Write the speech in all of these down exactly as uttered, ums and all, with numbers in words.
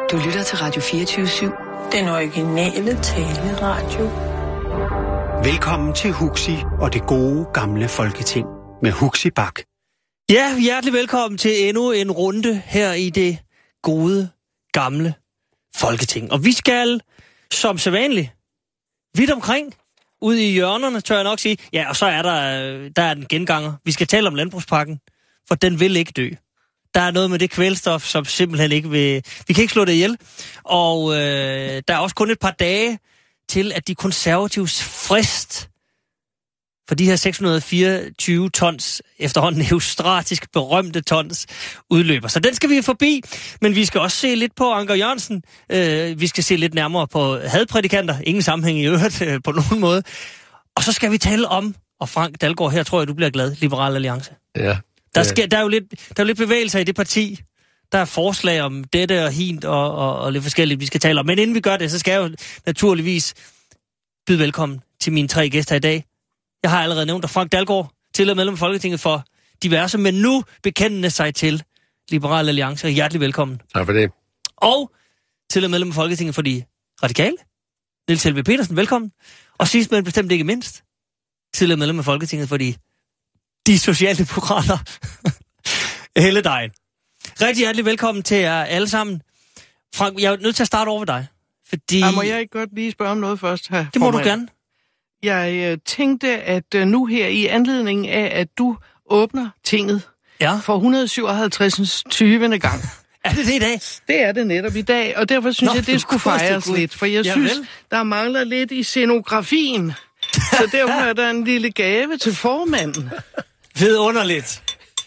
Du lytter til Radio fireogtyve syv. Den originale taleradio. Velkommen til Huxi og det gode gamle Folketing med Huxi Bak. Ja, hjertelig velkommen til endnu en runde her i det gode gamle Folketing. Og vi skal, som sædvanligt, vidt omkring, ud i hjørnerne, tør jeg nok sige. Ja, og så er der, der er den genganger. Vi skal tale om landbrugspakken, for den vil ikke dø. Der er noget med det kvælstof, som simpelthen ikke vil... Vi kan ikke slå det ihjel. Og øh, der er også kun et par dage til, at de konservatives frist for de her seks hundrede fireogtyve tons, efterhånden eustratisk berømte tons, udløber. Så den skal vi forbi, men vi skal også se lidt på Anker Jørgensen. Øh, vi skal se lidt nærmere på hadprædikanter. Ingen sammenhæng i øvrigt øh, på nogen måde. Og så skal vi tale om, og Frank Dalgaard, her tror jeg, du bliver glad, Liberal Alliance. Ja. Der, sker, der, er jo lidt, der er jo lidt bevægelser i det parti. Der er forslag om dette og hint og, og, og lidt forskelligt, vi skal tale om. Men inden vi gør det, så skal jeg jo naturligvis byde velkommen til mine tre gæster i dag. Jeg har allerede nævnt, at Frank Dalgaard, tidligere medlem af Folketinget for diverse, men nu bekendende sig til Liberal Alliance. Hjertelig velkommen. Tak for det. Og tidligere medlem af Folketinget for de radikale, Niels Helveg Petersen, velkommen. Og sidst men bestemt ikke mindst, tidligere medlem af Folketinget for de, de socialdemokrater, Helle Dejen. Rigtig hjertelig velkommen til jer alle sammen. Frank, jeg er nødt til at starte over ved dig. Fordi... Ja, må jeg ikke godt lige spørge om noget først her? Det må formand. Du gerne. Jeg øh, tænkte, at øh, nu her i anledning af, at du åbner tinget ja. for et hundrede og syvoghalvtreds tyvende gang. Er det det i dag? Det er det netop i dag, og derfor synes Nå, jeg, det skulle fejres det lidt. For jeg ja, synes, vel. der mangler lidt i scenografien. Så derfor er der en lille gave til formanden. Vidunderligt.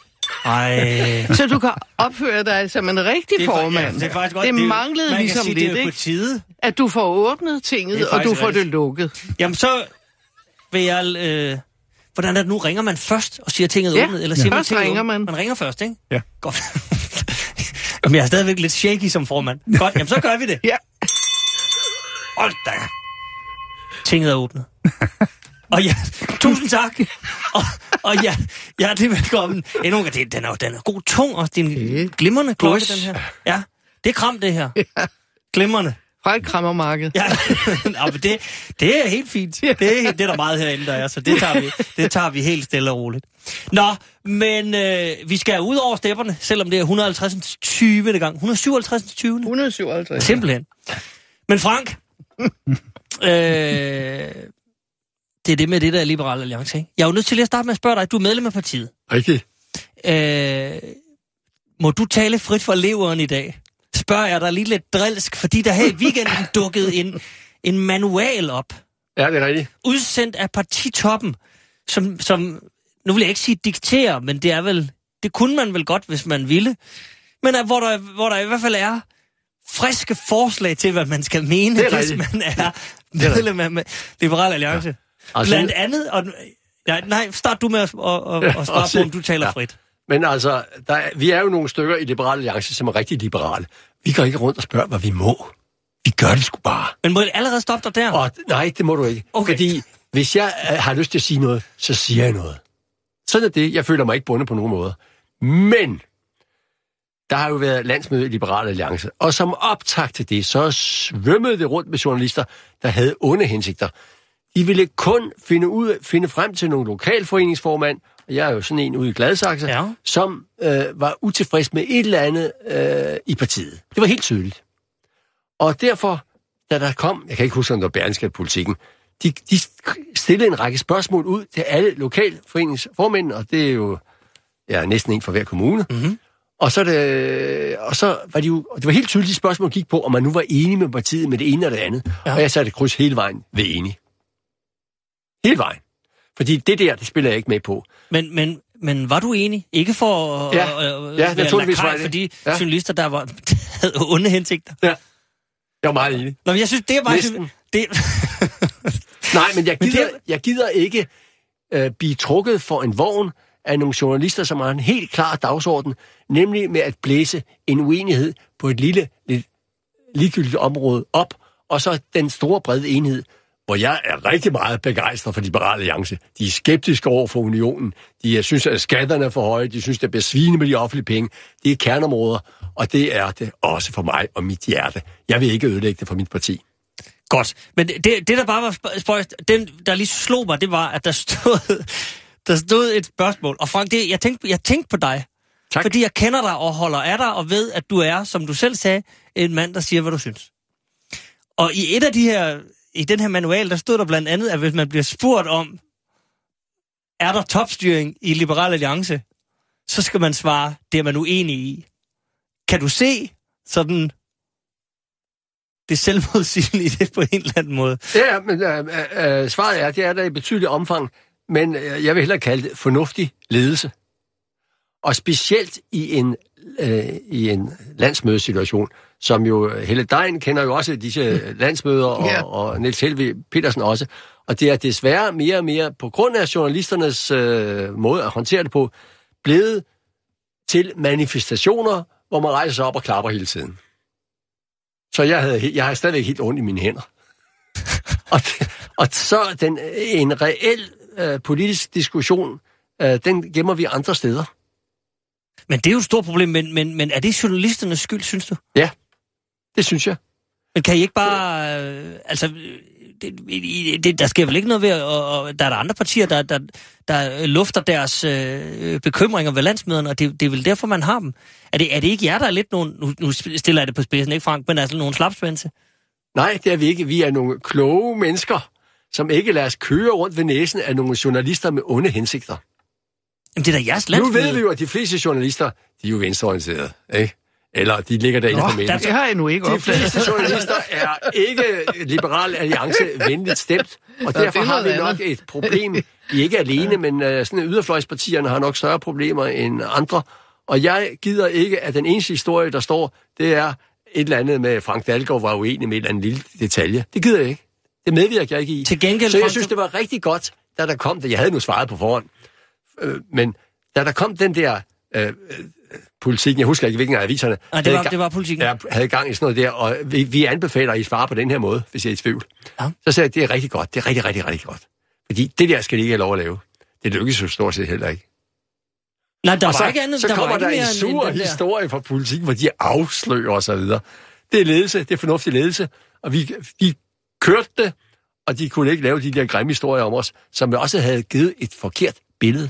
Ej. Så du kan opføre dig som en rigtig det er, formand. Ja, det, er faktisk godt. det manglede det, ligesom sige, lidt, det ikke? Tide. At du får åbnet tinget, og du får rigtigt. det lukket. Jamen så vil jeg... Øh, hvordan er det nu? Ringer man først og siger tinget ja, åbnet? Eller siger ja. man først tinget ringer åbnet? man. Man ringer først, ikke? Ja. Godt. Jamen jeg er stadigvæk lidt shaky som formand. Godt, jamen så gør vi det. Ja. Hold da. Tinget er åbnet. Og ja, tusind tak. Og, og ja, hjertelig velkommen. Endnu en gang, den er, den er god tung også. Det er en glimrende klokke, den her. Ja, det er kram, det her. Ja. Glimrende. Fra et krammermarked. Ja, Nå, men det, det er helt fint. Det er, det er der meget herinde, der er, så det tager vi, det tager vi helt stille og roligt. Nå, men øh, vi skal ud over stepperne, selvom det er et hundrede og halvtreds tyvende gang. et hundrede og syvoghalvtreds tyvende et hundrede og syvoghalvtreds Simpelthen. Men Frank, øh, det er det med det der Liberal Alliance, ikke? Jeg er jo nødt til lige at starte med at spørge dig. Du er medlem af partiet. Rigtigt. Øh, må du tale frit for leveren i dag? Spørger jeg dig lige lidt drilsk, fordi der her i weekenden dukkede en, en manual op. Ja, det er rigtigt. Udsendt af partitoppen, som, som, nu vil jeg ikke sige diktere, men det er vel, det kunne man vel godt, hvis man ville. Men hvor der, hvor der i hvert fald er friske forslag til, hvad man skal mene, hvis rigtigt. man er medlem af Liberal Alliance. Ja. Altså, blandt andet, og, nej, nej, start du med at og, og, og svare på, om du taler ja. frit. Men altså, der er, vi er jo nogle stykker i Liberal Alliance, som er rigtig liberale. Vi går ikke rundt og spørger, hvad vi må. Vi gør det sgu bare. Men må jeg allerede stoppe dig der? Og, nej, det må du ikke. Okay. Fordi hvis jeg øh, har lyst til at sige noget, så siger jeg noget. Sådan er det. Jeg føler mig ikke bundet på nogen måde. Men der har jo været landsmøde i Liberal Alliance, og som optakt til det, så svømmede det rundt med journalister, der havde onde hensigter. De ville kun finde, ud, finde frem til nogle lokalforeningsformand, og jeg er jo sådan en ude i Gladsaxe, ja. som øh, var utilfreds med et eller andet øh, i partiet. Det var helt tydeligt. Og derfor, da der kom, jeg kan ikke huske, om det var Berlingske-politikken, de, de stillede en række spørgsmål ud til alle lokalforeningsformænd, og det er jo ja, næsten en for hver kommune. Mm-hmm. Og så, det, og så var de jo, det var helt tydeligt, de spørgsmål gik på, om man nu var enig med partiet med det ene og det andet. Ja. Og jeg satte kryds hele vejen ved enig. Hele vejen. Fordi det der, det spiller jeg ikke med på. Men, men, men var du enig? Ikke for at ja. øh, ja, være lakaj for de ja. journalister, der var, havde onde hensigter? Ja, jeg var meget enig. Nå, men jeg synes, det er bare... Det... Nej, men jeg gider, men det... jeg gider ikke øh, blive trukket for en vogn af nogle journalister, som har en helt klar dagsorden, nemlig med at blæse en uenighed på et lille, lidt ligegyldigt område op, og så den store brede enhed, hvor jeg er rigtig meget begejstret for Liberal Alliance. De er skeptiske over for unionen. De synes, at skatterne er for høje. De synes, det bliver svine med de offentlige penge. Det er kerneområder, og det er det også for mig og mit hjerte. Jeg vil ikke ødelægge det for mit parti. Godt. Men det, det der bare var spøjst, den, der lige slog mig, det var, at der stod, der stod et spørgsmål. Og Frank, det, jeg, tænkte, jeg tænkte på dig. Tak. Fordi jeg kender dig og holder af dig og ved, at du er, som du selv sagde, en mand, der siger, hvad du synes. Og i et af de her, i den her manual, der stod der blandt andet, at hvis man bliver spurgt om, er der topstyring i Liberal Alliance, så skal man svare, det er man uenig i. Kan du se sådan det selvmodsigende i det på en eller anden måde? Ja, men øh, øh, svaret er, det er der i betydelig omfang, men øh, jeg vil hellere kalde det fornuftig ledelse. Og specielt i en, øh, i en landsmødesituation, som jo Helle Degn kender jo også disse landsmøder, og, yeah. og Niels Helvig Petersen også. Og det er desværre mere og mere, på grund af journalisternes øh, måde at håndtere det på, blevet til manifestationer, hvor man rejser sig op og klapper hele tiden. Så jeg, havde, jeg har stadigvæk helt ondt i mine hænder. og, og så den, en reel øh, politisk diskussion, øh, den gemmer vi andre steder. Men det er jo et stort problem, men, men, men er det journalisternes skyld, synes du? Ja, det synes jeg. Men kan I ikke bare... Øh, altså, det, det, der sker vel ikke noget ved, og, og der er der andre partier, der, der, der lufter deres øh, bekymringer ved landsmøderne, og det, det er vel derfor, man har dem. Er det, er det ikke jer, der er lidt nogle... Nu, nu stiller jeg det på spidsen, ikke Frank, men altså nogle slapsvendse? Nej, det er vi ikke. Vi er nogle kloge mennesker, som ikke lader os køre rundt ved næsen af nogle journalister med onde hensigter. Jamen, det er da jeres landsmøde. Nu ved vi jo, at de fleste journalister, de er jo venstreorienterede, ikke? Eller de ligger derinde på midten. Det har jeg nu ikke oplevet. De fleste journalister er ikke Liberal Alliance venligt stemt, og derfor har vi nok et problem. Vi er ikke alene, men uh, sådan yderfløjspartierne har nok større problemer end andre. Og jeg gider ikke, at den eneste historie, der står, det er et eller andet med Frank Dalgaard var uenig med et eller andet lille detalje. Det gider jeg ikke. Det medvirker jeg ikke i. Til gengæld, så jeg synes, det var rigtig godt, da der kom det. Jeg havde nu svaret på forhånd. Øh, men da der kom den der... Øh, Politikken, jeg husker ikke, hvilken af aviserne... Nej, det var, det var Politikken. Jeg havde gang i sådan noget der, og vi, vi anbefaler, at I svarer på den her måde, hvis jeg er i tvivl. Ja. Så sagde jeg, det er rigtig godt, det er rigtig, rigtig, rigtig godt. Fordi det der skal de ikke have lov at lave. Det lykkes jo stort set heller ikke. Nej, der og var så, ikke andet, så der kommer var der ikke en sur historie fra Politikken, hvor de afslører og så videre. Det er ledelse, det er fornuftig ledelse, og vi, vi kørte det, og de kunne ikke lave de der grimme historier om os, som også havde givet et forkert billede.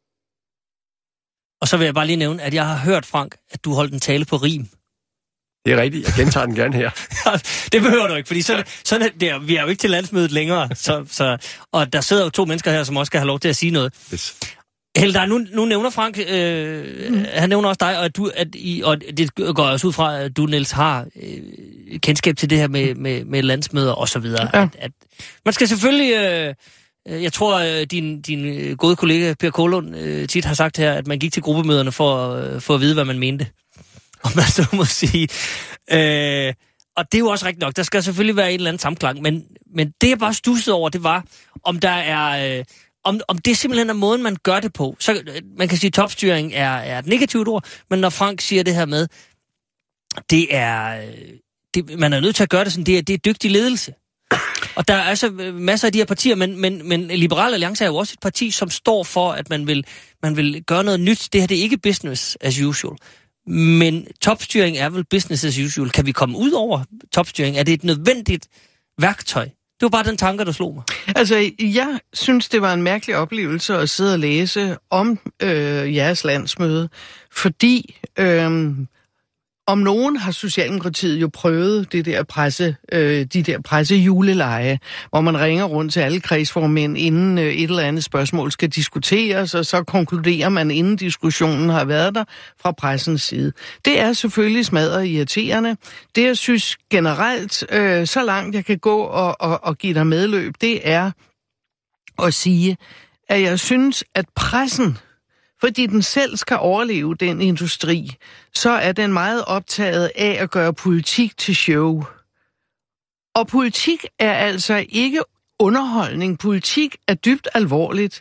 Og så vil jeg bare lige nævne, at jeg har hørt, Frank, at du holdt en tale på rim. Det er rigtigt. Jeg gentager den gerne her. Det behøver du ikke, fordi sådan, sådan er det, vi er jo ikke til landsmødet længere. Så, så, og der sidder jo to mennesker her, som også skal have lov til at sige noget. Yes. Helda, nu, nu nævner Frank, øh, mm. han nævner også dig, og, at du, at I, og det går også ud fra, at du, Niels, har øh, kendskab til det her med, med, med landsmøder og så videre. Ja. At, at, man skal selvfølgelig... Øh, Jeg tror, at din, din gode kollega Per Kålund øh, tit har sagt her, at man gik til gruppemøderne for, øh, for at vide, hvad man mente. Om man så må sige. Øh, og det er jo også rigtigt nok. Der skal selvfølgelig være en eller anden samklang. Men, men det, jeg bare stussede over, det var, om der er... Øh, om, om det simpelthen er måden, man gør det på. Så man kan sige, at topstyring er, er et negativt ord. Men når Frank siger det her med, det er... Det, man er nødt til at gøre det sådan, det er, det er dygtig ledelse. Og der er altså masser af de her partier, men, men, men Liberal Alliance er jo også et parti, som står for, at man vil, man vil gøre noget nyt. Det her det er ikke business as usual. Men topstyring er vel business as usual. Kan vi komme ud over topstyring? Er det et nødvendigt værktøj? Det var bare den tanke, der slog mig. Altså, jeg synes, det var en mærkelig oplevelse at sidde og læse om øh, jeres landsmøde, fordi... Øh, Om nogen har Socialdemokratiet jo prøvet det der presse, øh, de der pressejuleleje, hvor man ringer rundt til alle kredsformænd, inden øh, et eller andet spørgsmål skal diskuteres, og så konkluderer man, inden diskussionen har været der, fra pressens side. Det er selvfølgelig smadret irriterende. Det, jeg synes generelt, øh, så langt jeg kan gå og, og, og give dig medløb, det er at sige, at jeg synes, at pressen, fordi den selv skal overleve den industri, så er den meget optaget af at gøre politik til show. Og politik er altså ikke underholdning. Politik er dybt alvorligt.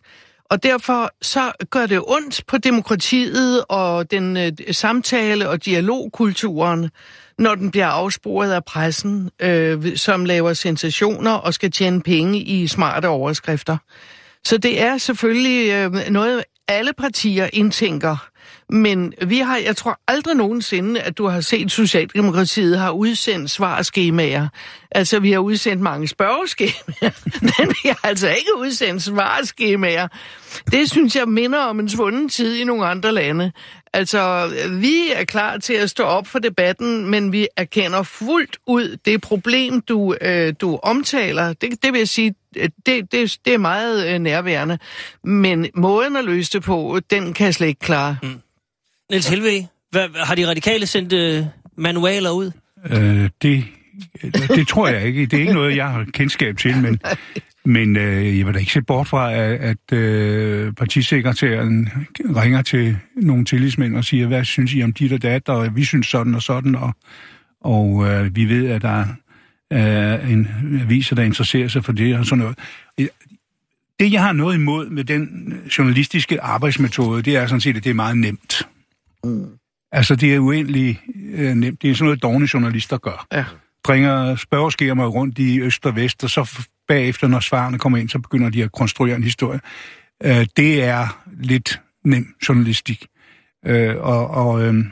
Og derfor så gør det ondt på demokratiet og den øh, samtale- og dialogkulturen, når den bliver afsporet af pressen, øh, som laver sensationer og skal tjene penge i smarte overskrifter. Så det er selvfølgelig øh, noget, alle partier indtænker. Men vi har, jeg tror aldrig nogensinde, at du har set Socialdemokratiet har udsendt svarskemaer. Altså, vi har udsendt mange spørgeskemaer, men vi har altså ikke udsendt svarskemaer. Det synes jeg minder om en svunden tid i nogle andre lande. Altså, vi er klar til at stå op for debatten, men vi erkender fuldt ud det problem, du, øh, du omtaler. Det, det vil jeg sige, det, det, det er meget øh, nærværende. Men måden at løse det på, den kan jeg slet ikke klare. Mm. Niels Helveg, hvad, har de radikale sendt øh, manualer ud? Øh, det, det tror jeg ikke. Det er ikke noget, jeg har kendskab til, men, men øh, jeg vil da ikke se bort fra, at, at øh, partisekretæren ringer til nogle tillidsmænd og siger, hvad synes I om dit og dat, og vi synes sådan og sådan, og, og øh, vi ved, at der er en aviser, der interesserer sig for det og sådan noget. Det, jeg har noget imod med den journalistiske arbejdsmetode, det er sådan set, at det er meget nemt. Mm. Altså, det er uendelig øh, nemt. Det er sådan noget, dårlige journalister gør. Ja. Bringer spørgeskemaer rundt i øst og vest, og så bagefter, når svarene kommer ind, så begynder de at konstruere en historie. Øh, det er lidt nem journalistik. Øh, og og øh,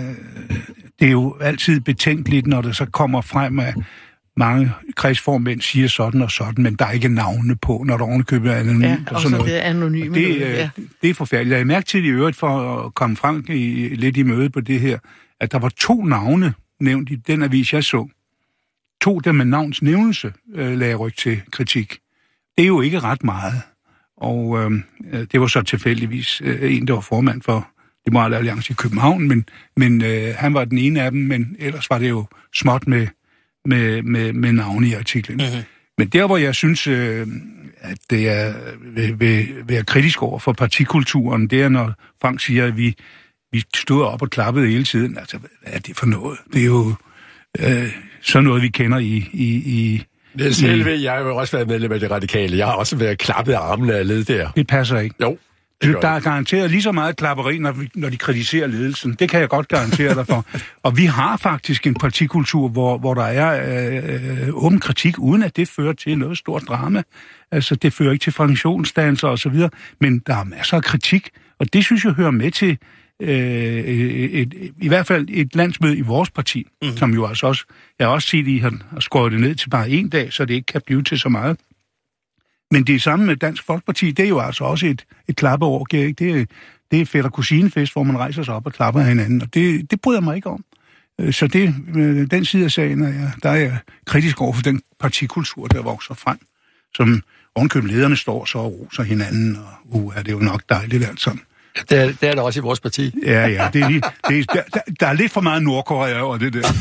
det er jo altid betænkeligt, når det så kommer frem af mange kredsformænd siger sådan og sådan, men der er ikke navne på, når der ovenikøbet er anonymt. Ja, og sådan noget. Det er anonymt. Det, ja. det er forfærdeligt. Jeg mærkte til i øvrigt, for at komme frem i, lidt i møde på det her, at der var to navne nævnt i den avis, jeg så. To, der med navns nævnelse øh, lagde ryg til kritik. Det er jo ikke ret meget. Og øh, det var så tilfældigvis øh, en, der var formand for Liberal Alliance i København, men, men øh, han var den ene af dem, men ellers var det jo småt med med, med, med navne i artiklen. Mm-hmm. Men der, hvor jeg synes, øh, at det er ved, ved, ved at kritisk over for partikulturen, det er, når Frank siger, at vi, vi stod op og klappede hele tiden. Altså, hvad er det for noget? Det er jo øh, sådan noget, vi kender i... i, i det selv, jeg har jo også været medlem af det radikale. Jeg har også været klappet af armene af led der. Det passer ikke. Jo. Der er garanteret lige så meget klapperi, når, vi, når de kritiserer ledelsen. Det kan jeg godt garantere dig for. Og vi har faktisk en partikultur, hvor, hvor der er øh, åben kritik, uden at det fører til noget stort drama. Altså, det fører ikke til funktionsdannelser og så videre. Men der er masser af kritik, og det synes jeg hører med til øh, et, et, i hvert fald et landsmøde i vores parti, mm-hmm. som jo altså også, jeg har også set, at I har skåret det ned til bare en dag, så det ikke kan blive til så meget. Men det samme med Dansk Folkeparti, det er jo altså også et, et klappeår, ikke? Det er, det er fætter kusinefest, hvor man rejser sig op og klapper hinanden, og det, det bryder jeg mig ikke om. Så det, den side af sagen, er jeg, der er jeg kritisk over for den partikultur, der vokser frem, som ovenkøbet lederne står så og roser hinanden, og uh, er det jo nok dejligt alt sammen. Det er, det er der også i vores parti. Ja, ja. Det er lige, det er, der, der er lidt for meget Nordkorea over det der.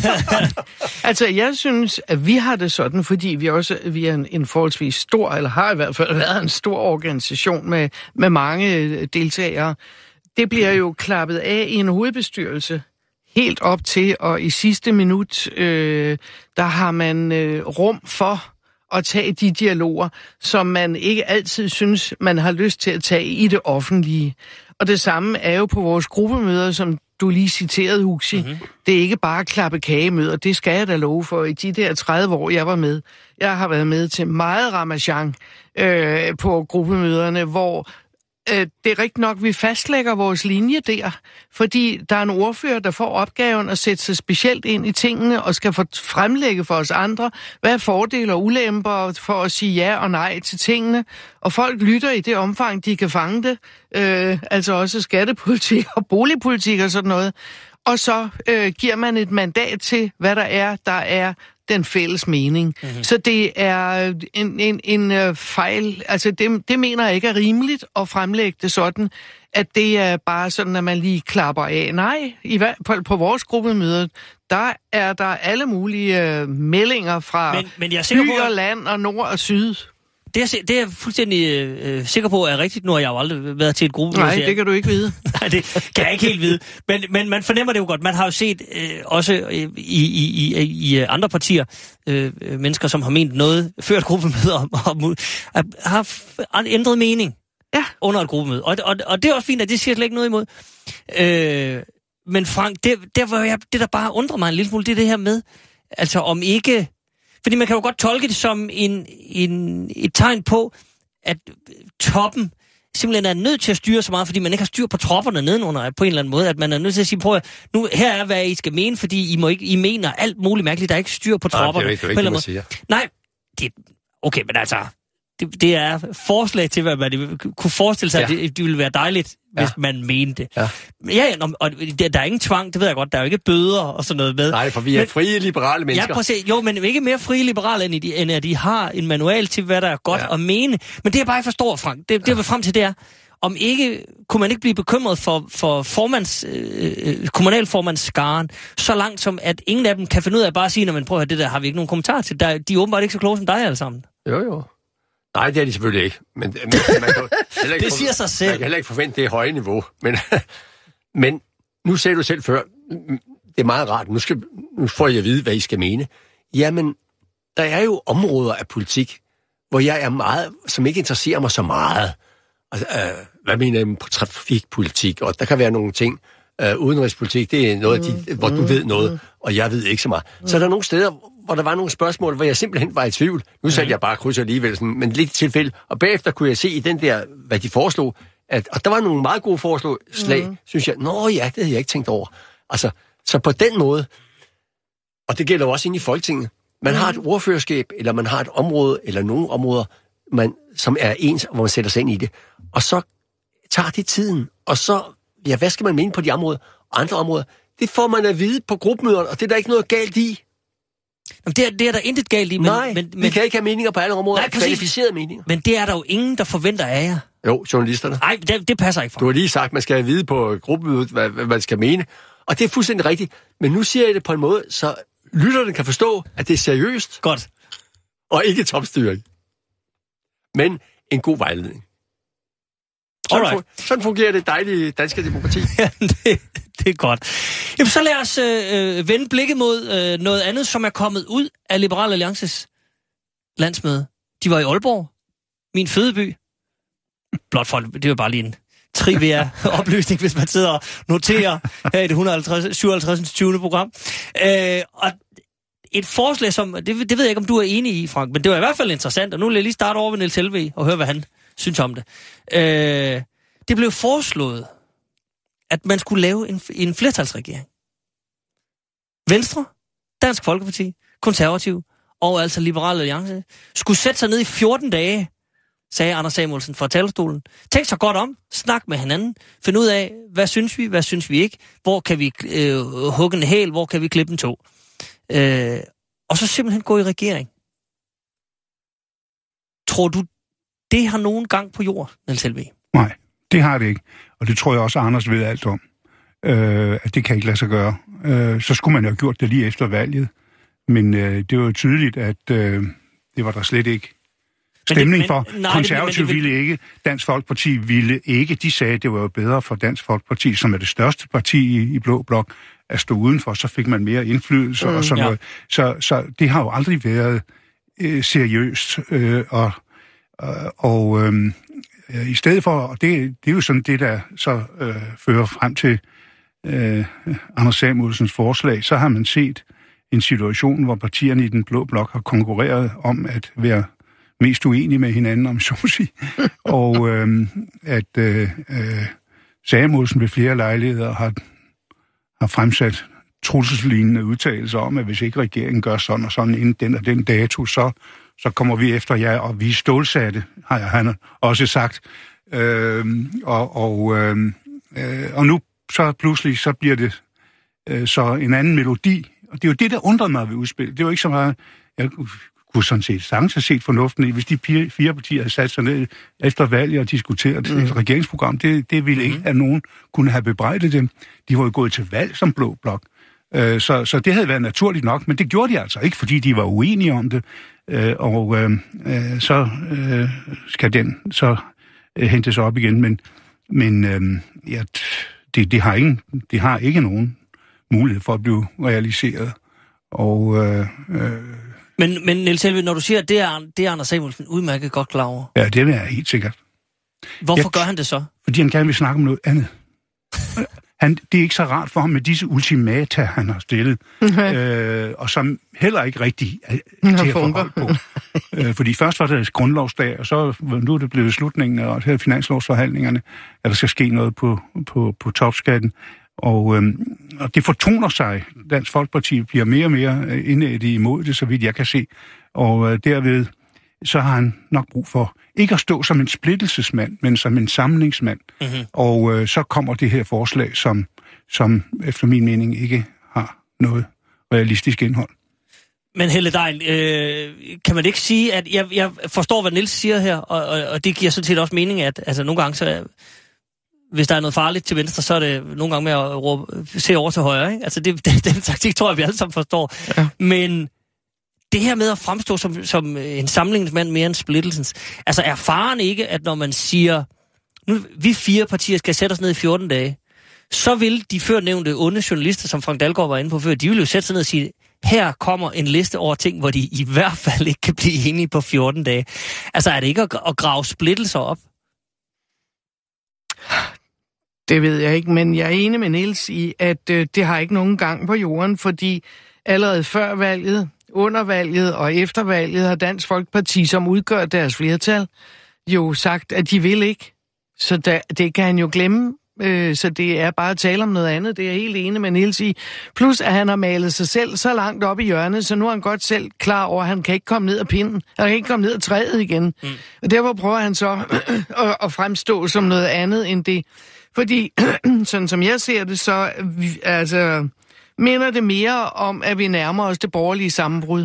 Altså, jeg synes, at vi har det sådan, fordi vi også vi er en, en forholdsvis stor, eller har i hvert fald været en stor organisation med, med mange deltagere. Det bliver jo klappet af i en hovedbestyrelse helt op til, og i sidste minut, øh, der har man øh, rum for at tage de dialoger, som man ikke altid synes, man har lyst til at tage i det offentlige. Og det samme er jo på vores gruppemøder, som du lige citerede, Huxi. Mm-hmm. Det er ikke bare klappe kagemøder, det skal jeg da love for. I de der tredive år, jeg var med, jeg har været med til meget ramachan øh, på gruppemøderne, hvor øh, det er rigtigt nok, vi fastlægger vores linje der, fordi der er en ordfører, der får opgaven at sætte sig specielt ind i tingene og skal fremlægge for os andre, hvad er fordele og ulemper for at sige ja og nej til tingene, og folk lytter i det omfang, de kan fange det, øh, altså også skattepolitik og boligpolitik og sådan noget, og så øh, giver man et mandat til, hvad der er, der er den fælles mening. Mm-hmm. Så det er en, en, en uh, fejl, altså det, det mener jeg ikke er rimeligt at fremlægge det sådan, at det er bare sådan, at man lige klapper af. Nej, i, på, på vores gruppemøder, der er der alle mulige uh, meldinger fra men, men jeg er by og land og nord og syd. Det er, det er jeg fuldstændig øh, sikker på er rigtigt. Nu har jeg jo aldrig været til et gruppemøde. Nej, det kan du ikke vide. Nej, det kan jeg ikke helt vide. Men, men man fornemmer det jo godt. Man har jo set øh, også øh, i, i, i, i andre partier øh, mennesker, som har ment noget før et gruppemøde om, om har ændret mening. Ja. Under et gruppemøde. Og, og, og det er også fint, at det siger slet ikke noget imod. Øh, men Frank, det, der, hvor jeg, det der bare undrer mig en lille smule, det er det her med, altså om ikke... Fordi man kan jo godt tolke det som en, en, et tegn på, at toppen simpelthen er nødt til at styre så meget, fordi man ikke har styr på tropperne nedenunder på en eller anden måde, at man er nødt til at sige, prøv at, nu her er, hvad I skal mene, fordi I, må ikke, I mener alt muligt mærkeligt, der er ikke styr på tropperne. Nej, det er ikke, det er ikke, det, Nej, det, okay, men altså, det, det er forslag til, hvad man kunne forestille sig, ja. det, det ville være dejligt, hvis ja. man mente det. Ja, ja og, og der, der er ingen tvang, det ved jeg godt, der er jo ikke bøder og sådan noget med. Nej, for vi er men, frie, liberale mennesker. Ja, præcis. Jo, men ikke mere frie liberale, end, de, end at de har en manual til, hvad der er godt ja. at mene. Men det jeg bare ikke forstår, Frank, det, det jeg vil frem til, det er, om ikke, kunne man ikke blive bekymret for, for formands, øh, kommunalformandsskaren, så langt som, at ingen af dem kan finde ud af bare at sige, når man prøver det der, har vi ikke nogen kommentar til. Der, de er åbenbart ikke så kloge som dig alle sammen. Jo, jo. Nej, det er de selvfølgelig ikke. Men, men man kan ikke det siger sig selv. Man kan heller ikke forvente det høje niveau. Men, men nu sagde du selv før, det er meget rart, nu, skal, nu får jeg at vide, hvad I skal mene. Jamen, der er jo områder af politik, hvor jeg er meget, som ikke interesserer mig så meget. Altså, øh, hvad mener jeg på trafikpolitik? Og der kan være nogle ting. Øh, udenrigspolitik, det er noget af de, hvor du ved noget, og jeg ved ikke så meget. Så er der nogle steder, hvor der var nogle spørgsmål, hvor jeg simpelthen var i tvivl. Nu satte jeg bare kryds alligevel, sådan, men lidt tilfælde. Og bagefter kunne jeg se i den der, hvad de foreslog, at, og der var nogle meget gode forslag, mm. synes jeg. Nå ja, det havde jeg ikke tænkt over. Altså, så på den måde, og det gælder jo også inde i Folketinget, man mm. har et ordførerskab, eller man har et område, eller nogle områder, man, som er ens, hvor man sætter sig ind i det. Og så tager det tiden, og så, ja, hvad skal man mene på de områder og andre områder? Det får man at vide på gruppemøderne, og det er der ikke noget galt i. Jamen, det, er, det er der intet galt i. Men, Nej, men, men, vi kan ikke have meninger på alle områder. Nej, kvalificerede meninger. Men det er der jo ingen, der forventer af jer. Jo, journalisterne. Nej, det, det passer ikke for. Du har lige sagt, at man skal have vide på gruppemødet, hvad, hvad man skal mene. Og det er fuldstændig rigtigt. Men nu siger jeg det på en måde, så lytterne kan forstå, at det er seriøst. Godt. Og ikke topstyring. Men en god vejledning. Sådan, fun- sådan fungerer det dejlige danske demokrati. Ja, det, det er godt. Jamen, så lad os øh, vende blikket mod øh, noget andet, som er kommet ud af Liberal Alliances landsmøde. De var i Aalborg, min fødeby. Blot for, det er jo bare lige en trivia oplysning, hvis man sidder og noterer her i det et hundrede og syvoghalvtreds tyvende program. Øh, og et forslag, som, det, det ved jeg ikke, om du er enig i, Frank, men det var i hvert fald interessant, og nu vil jeg lige starte over ved Niels Helveg og høre, hvad han synes om det. Øh, det blev foreslået, at man skulle lave en, en flertalsregering. Venstre, Dansk Folkeparti, Konservativ og altså Liberal Alliance skulle sætte sig ned i fjorten dage, sagde Anders Samuelsen fra talerstolen. Tænk så godt om, snak med hinanden, find ud af, hvad synes vi, hvad synes vi ikke, hvor kan vi øh, hugge en hæl, hvor kan vi klippe en tog. Øh, og så simpelthen gå i regering. Tror du, det har nogen gang på jord, Niels Helveg? Nej, det har det ikke. Og det tror jeg også, Anders ved alt om. Øh, at det kan ikke lade sig gøre. Øh, så skulle man jo have gjort det lige efter valget. Men øh, det var jo tydeligt, at øh, det var der slet ikke stemning men, for. Nej, Konservativ det, men, ville ikke, Dansk Folkeparti ville ikke. De sagde, at det var jo bedre for Dansk Folkeparti, som er det største parti i, i Blå Blok, at stå udenfor. Så fik man mere indflydelse mm, og sådan ja. noget. Så, så det har jo aldrig været øh, seriøst. Øh, og og øh, i stedet for, og det, det er jo sådan det, der så øh, fører frem til øh, Anders Samuelsens forslag, så har man set en situation, hvor partierne i den blå blok har konkurreret om at være mest uenige med hinanden, om så at sige. Og øh, at øh, Samuelsen ved flere lejligheder har, har fremsat trusselslignende udtalelser om, at hvis ikke regeringen gør sådan og sådan inden den og den dato, så, så kommer vi efter jer, og vi er stålsatte, har han også sagt. Øh, og, og, øh, og nu så pludselig, så bliver det øh, så en anden melodi. Og det er jo det, der undrede mig ved udspillet. Det var ikke så meget, jeg kunne sådan set sagtens have set fornuften i, hvis de fire, fire partier havde sat sig ned efter valget og diskuteret mm. et regeringsprogram. Det, det ville ikke, mm. at nogen kunne have bebrejdet dem. De var jo gået til valg som blå blok. Øh, så, så det havde været naturligt nok, men det gjorde de altså ikke, fordi de var uenige om det. Øh, og øh, øh, så øh, skal den så øh, hentes op igen. Men, men øh, ja, det, det, har ingen, det har ikke nogen mulighed for at blive realiseret. Og øh, øh, Men, men Niels Helveg, når du siger, at det er, det er Anders Samuelsen udmærket godt klar over. Ja, det er helt sikkert. Hvorfor Jeg, gør han det så? Fordi han gerne vil snakke om noget andet. Han, det er ikke så rart for ham med disse ultimata, han har stillet, okay. øh, og som heller ikke rigtig er til at forholde på. øh, fordi først var det grundlovsdag, og så nu er det blevet slutningen af her finanslovsforhandlingerne, at der skal ske noget på, på, på topskatten. Og, øh, og det fortoner sig. Dansk Folkeparti bliver mere og mere indædt imod det, så vidt jeg kan se. Og øh, derved så har han nok brug for ikke at stå som en splittelsesmand, men som en samlingsmand. Mm-hmm. Og øh, så kommer det her forslag, som, som efter min mening ikke har noget realistisk indhold. Men Helle Degn, øh, kan man ikke sige, at jeg, jeg forstår, hvad Niels siger her, og, og, og det giver sådan set også mening, at altså, nogle gange, så, hvis der er noget farligt til venstre, så er det nogle gange med at råbe, se over til højre. Ikke? Altså, det, det, den taktik tror jeg, vi alle sammen forstår. Ja. Men det her med at fremstå som, som en samlingsmand mere end splittelsens, altså er faren ikke, at når man siger, nu vi fire partier skal sætte os ned i fjorten dage, så vil de førnævnte onde journalister, som Frank Dalgaard var inde på før, de vil jo sætte sig ned og sige, her kommer en liste over ting, hvor de i hvert fald ikke kan blive enige på fjorten dage. Altså er det ikke at, at grave splittelser op? Det ved jeg ikke, men jeg er enig med Niels i, at øh, det har ikke nogen gang på jorden, fordi allerede før valget, under valget og efter valget har Dansk Folkeparti, som udgør deres flertal, jo sagt, at de vil ikke. Så da, det kan han jo glemme. Øh, så det er bare at tale om noget andet. Det er jeg helt enig med Niels i. Plus, at han har malet sig selv så langt op i hjørnet, så nu er han godt selv klar over, at han kan ikke komme ned af pinden. Han kan ikke komme ned af træet igen. Mm. Og derfor prøver han så at, at fremstå som noget andet end det. Fordi, sådan som jeg ser det, så altså, minder det mere om, at vi nærmer os det borgerlige sammenbrud.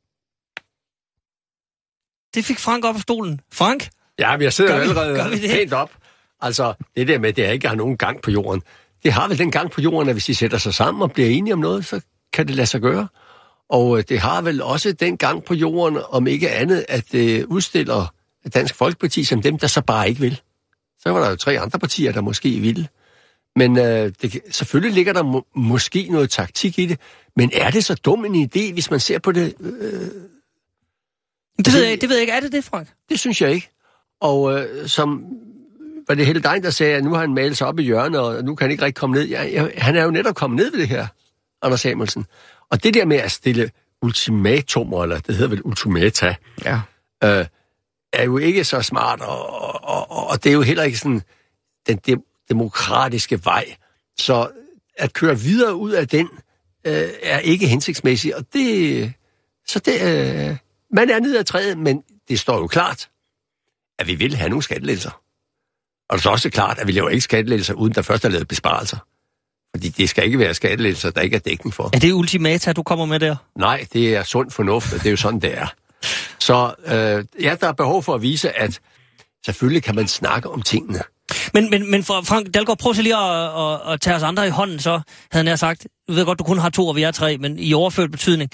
Det fik Frank op af stolen. Frank? Ja, men jeg sidder gør jo vi, allerede pænt op. Altså, det der med, at det ikke har nogen gang på jorden. Det har vel den gang på jorden, at hvis de sætter sig sammen og bliver enige om noget, så kan det lade sig gøre. Og det har vel også den gang på jorden, om ikke andet, at det udstiller Dansk Folkeparti som dem, der så bare ikke vil. Så var der jo tre andre partier, der måske ville. Men øh, det, selvfølgelig ligger der må, måske noget taktik i det. Men er det så dum en idé, hvis man ser på det? Øh, det, altså, ved jeg, det ved jeg ikke. Er det det, Frank? Det synes jeg ikke. Og øh, som var det Helle Degn, der sagde, at nu har han malet sig op i hjørnet, og nu kan han ikke rigtig komme ned. Ja, ja, han er jo netop kommet ned ved det her, Anders Samuelsen. Og det der med at stille ultimatumer, eller det hedder vel ultimata, ja. øh, er jo ikke så smart, og, og, og, og det er jo heller ikke sådan den de, demokratiske vej. Så at køre videre ud af den, øh, er ikke hensigtsmæssigt, og det... Så det... Øh, man er nede af træet, men det står jo klart, at vi vil have nogle skattelettelser. Og det er også klart, at vi laver ikke skattelettelser, uden der først er lavet besparelser. Fordi det skal ikke være skattelettelser, der ikke er dækning for. Er det ultimata, du kommer med der? Nej, det er sund fornuft, og det er jo sådan, det er. Så øh, ja, der er behov for at vise, at selvfølgelig kan man snakke om tingene. Men, men, men Frank Dalgaard, prøv så lige at, at, at tage os andre i hånden, så havde han sagt, du ved godt, du kun har to, og vi er tre, men i overført betydning.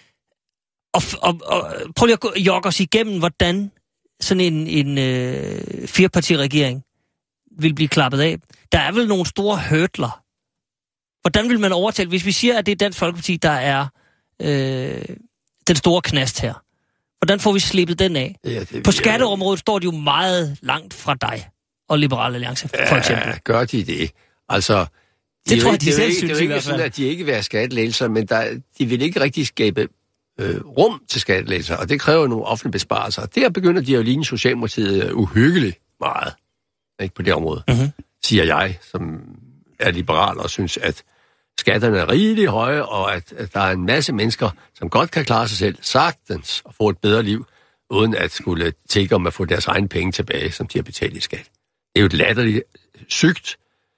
Og, og, og prøv lige at jogge os igennem, hvordan sådan en, en øh, firepartiregering vil blive klappet af. Der er vel nogle store hurdler. Hvordan vil man overtale, hvis vi siger, at det er Dansk Folkeparti, der er øh, den store knast her? Hvordan får vi slippet den af? Ja, det, På skatteområdet står de jo meget langt fra dig og Liberal Alliance, for eksempel. Ja, gør de det? Altså, de det tror jeg, de det selv ikke, synes det i hvert fald. Det er jo ikke sådan, at de ikke vil have skattelettelser, men der, de vil ikke rigtig skabe øh, rum til skattelettelser, og det kræver nogle offentlige besparelser. Der begynder de jo at ligne Socialdemokratiet uhyggeligt meget, ikke på det område, mm-hmm. siger jeg, som er liberal og synes, at skatterne er rigeligt høje, og at, at der er en masse mennesker, som godt kan klare sig selv sagtens og få et bedre liv, uden at skulle tænke om at få deres egne penge tilbage, som de har betalt i skat. Det er jo et latterligt sygt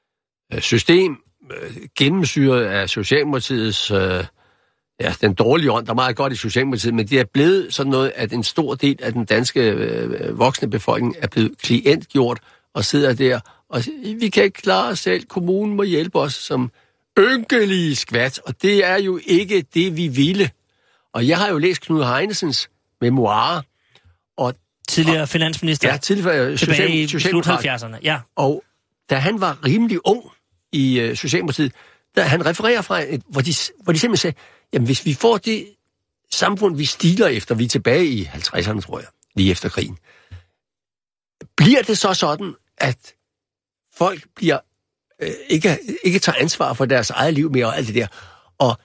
system, gennemsyret af Socialdemokratiets, øh, ja, den dårlige ånd, der er meget godt i Socialdemokratiet, men det er blevet sådan noget, at en stor del af den danske øh, voksne befolkning er blevet klientgjort og sidder der og siger, vi kan ikke klare os selv, kommunen må hjælpe os som ynkelige skvat, og det er jo ikke det, vi ville. Og jeg har jo læst Knud Heinesens memoirer, og tidligere og, finansminister. Ja, tidligere tilbage i slut halvfjerdserne, ja. Og da han var rimelig ung i uh, Socialdemokratiet, der han refererer fra, et, hvor, de, hvor de simpelthen sagde, jamen hvis vi får det samfund, vi stiler efter, vi er tilbage i halvtredserne, tror jeg, lige efter krigen. bliver det så sådan, at folk bliver øh, ikke, ikke tager ansvar for deres eget liv mere og alt det der. Og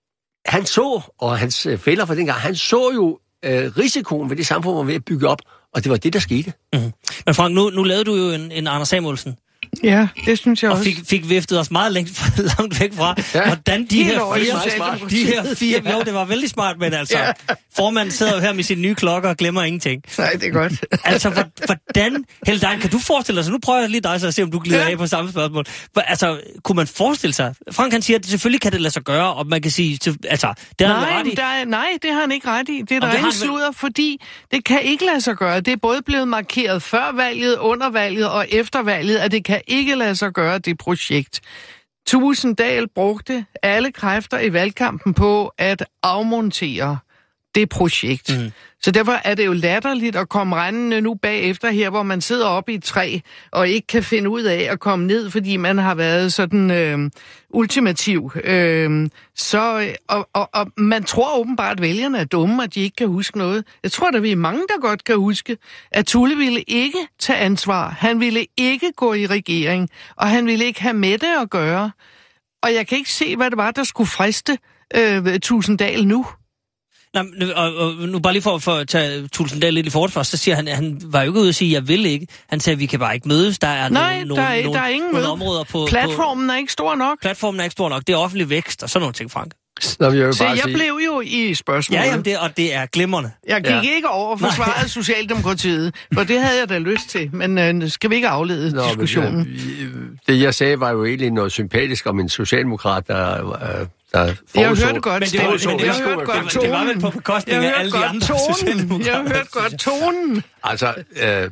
han så, og hans fæller for dengang, han så jo øh, risikoen ved det samfund, man var ved at bygge op, og det var det, der skete. Mm-hmm. Men Frank, nu, nu lavede du jo en, en Anders Samuelsen. Ja, det synes jeg og også. Og fik, fik viftet os meget langt, langt væk fra, ja. hvordan de her, fire, de her fire... Ja. Jo, det var vældig smart, men altså, ja. Formanden sidder jo her med sine nye klokker og glemmer ingenting. Nej, det er godt. Altså, hvordan... Heldein, kan du forestille dig, så nu prøver jeg lige dig så at se, om du glider ja. af på samme spørgsmål. Altså, kunne man forestille sig... Frank han siger, at selvfølgelig kan det lade sig gøre, og man kan sige... Altså, det har nej, han ret i. Der er, nej, det har han ikke ret i. Det er der ingen sludder, fordi det kan ikke lade sig gøre. Det er både blevet markeret før valget, under valget og efter valget, at det kan ikke lade sig gøre det projekt. Tusinddal brugte alle kræfter i valgkampen på at afmontere det projekt. Mm. Så derfor er det jo latterligt at komme rendende nu bagefter her, hvor man sidder oppe i et træ og ikke kan finde ud af at komme ned, fordi man har været sådan øh, ultimativ. Øh, så, og, og, og man tror åbenbart, at vælgerne er dumme, at de ikke kan huske noget. Jeg tror, at vi er mange, der godt kan huske, at Tulle ville ikke tage ansvar. Han ville ikke gå i regering, og han ville ikke have med det at gøre. Og jeg kan ikke se, hvad det var, der skulle friste øh, Tusinddal nu. Nej, og, og nu bare lige for, for at tage Tusinddal lidt i forsvar, så siger han, at han var jo ikke ude at sige, at jeg vil ikke. Han sagde, at vi kan bare ikke mødes. Der er Nej, nogle, der er, nogle, der er ingen nogle møde. områder på... Platformen på, er ikke stor nok. Platformen er ikke stor nok. Det er offentlig vækst og sådan nogle ting, Frank. Nå, jeg Så jeg sige... blev jo i spørgsmålet. Ja, jamen det, og det er glimrende. Jeg gik ja. ikke over for forsvaret Socialdemokratiet, for det havde jeg da lyst til. Men øh, skal vi ikke aflede Nå, diskussionen? Men, det jeg sagde var jo egentlig noget sympatisk om en socialdemokrat, der... Øh, Der jeg har hørt godt, men det var, men det, jeg har hørt godt tonen. Det var vel på bekostning af alle de andre socialdemokrater. Jeg har hørt godt tonen. Altså, øh,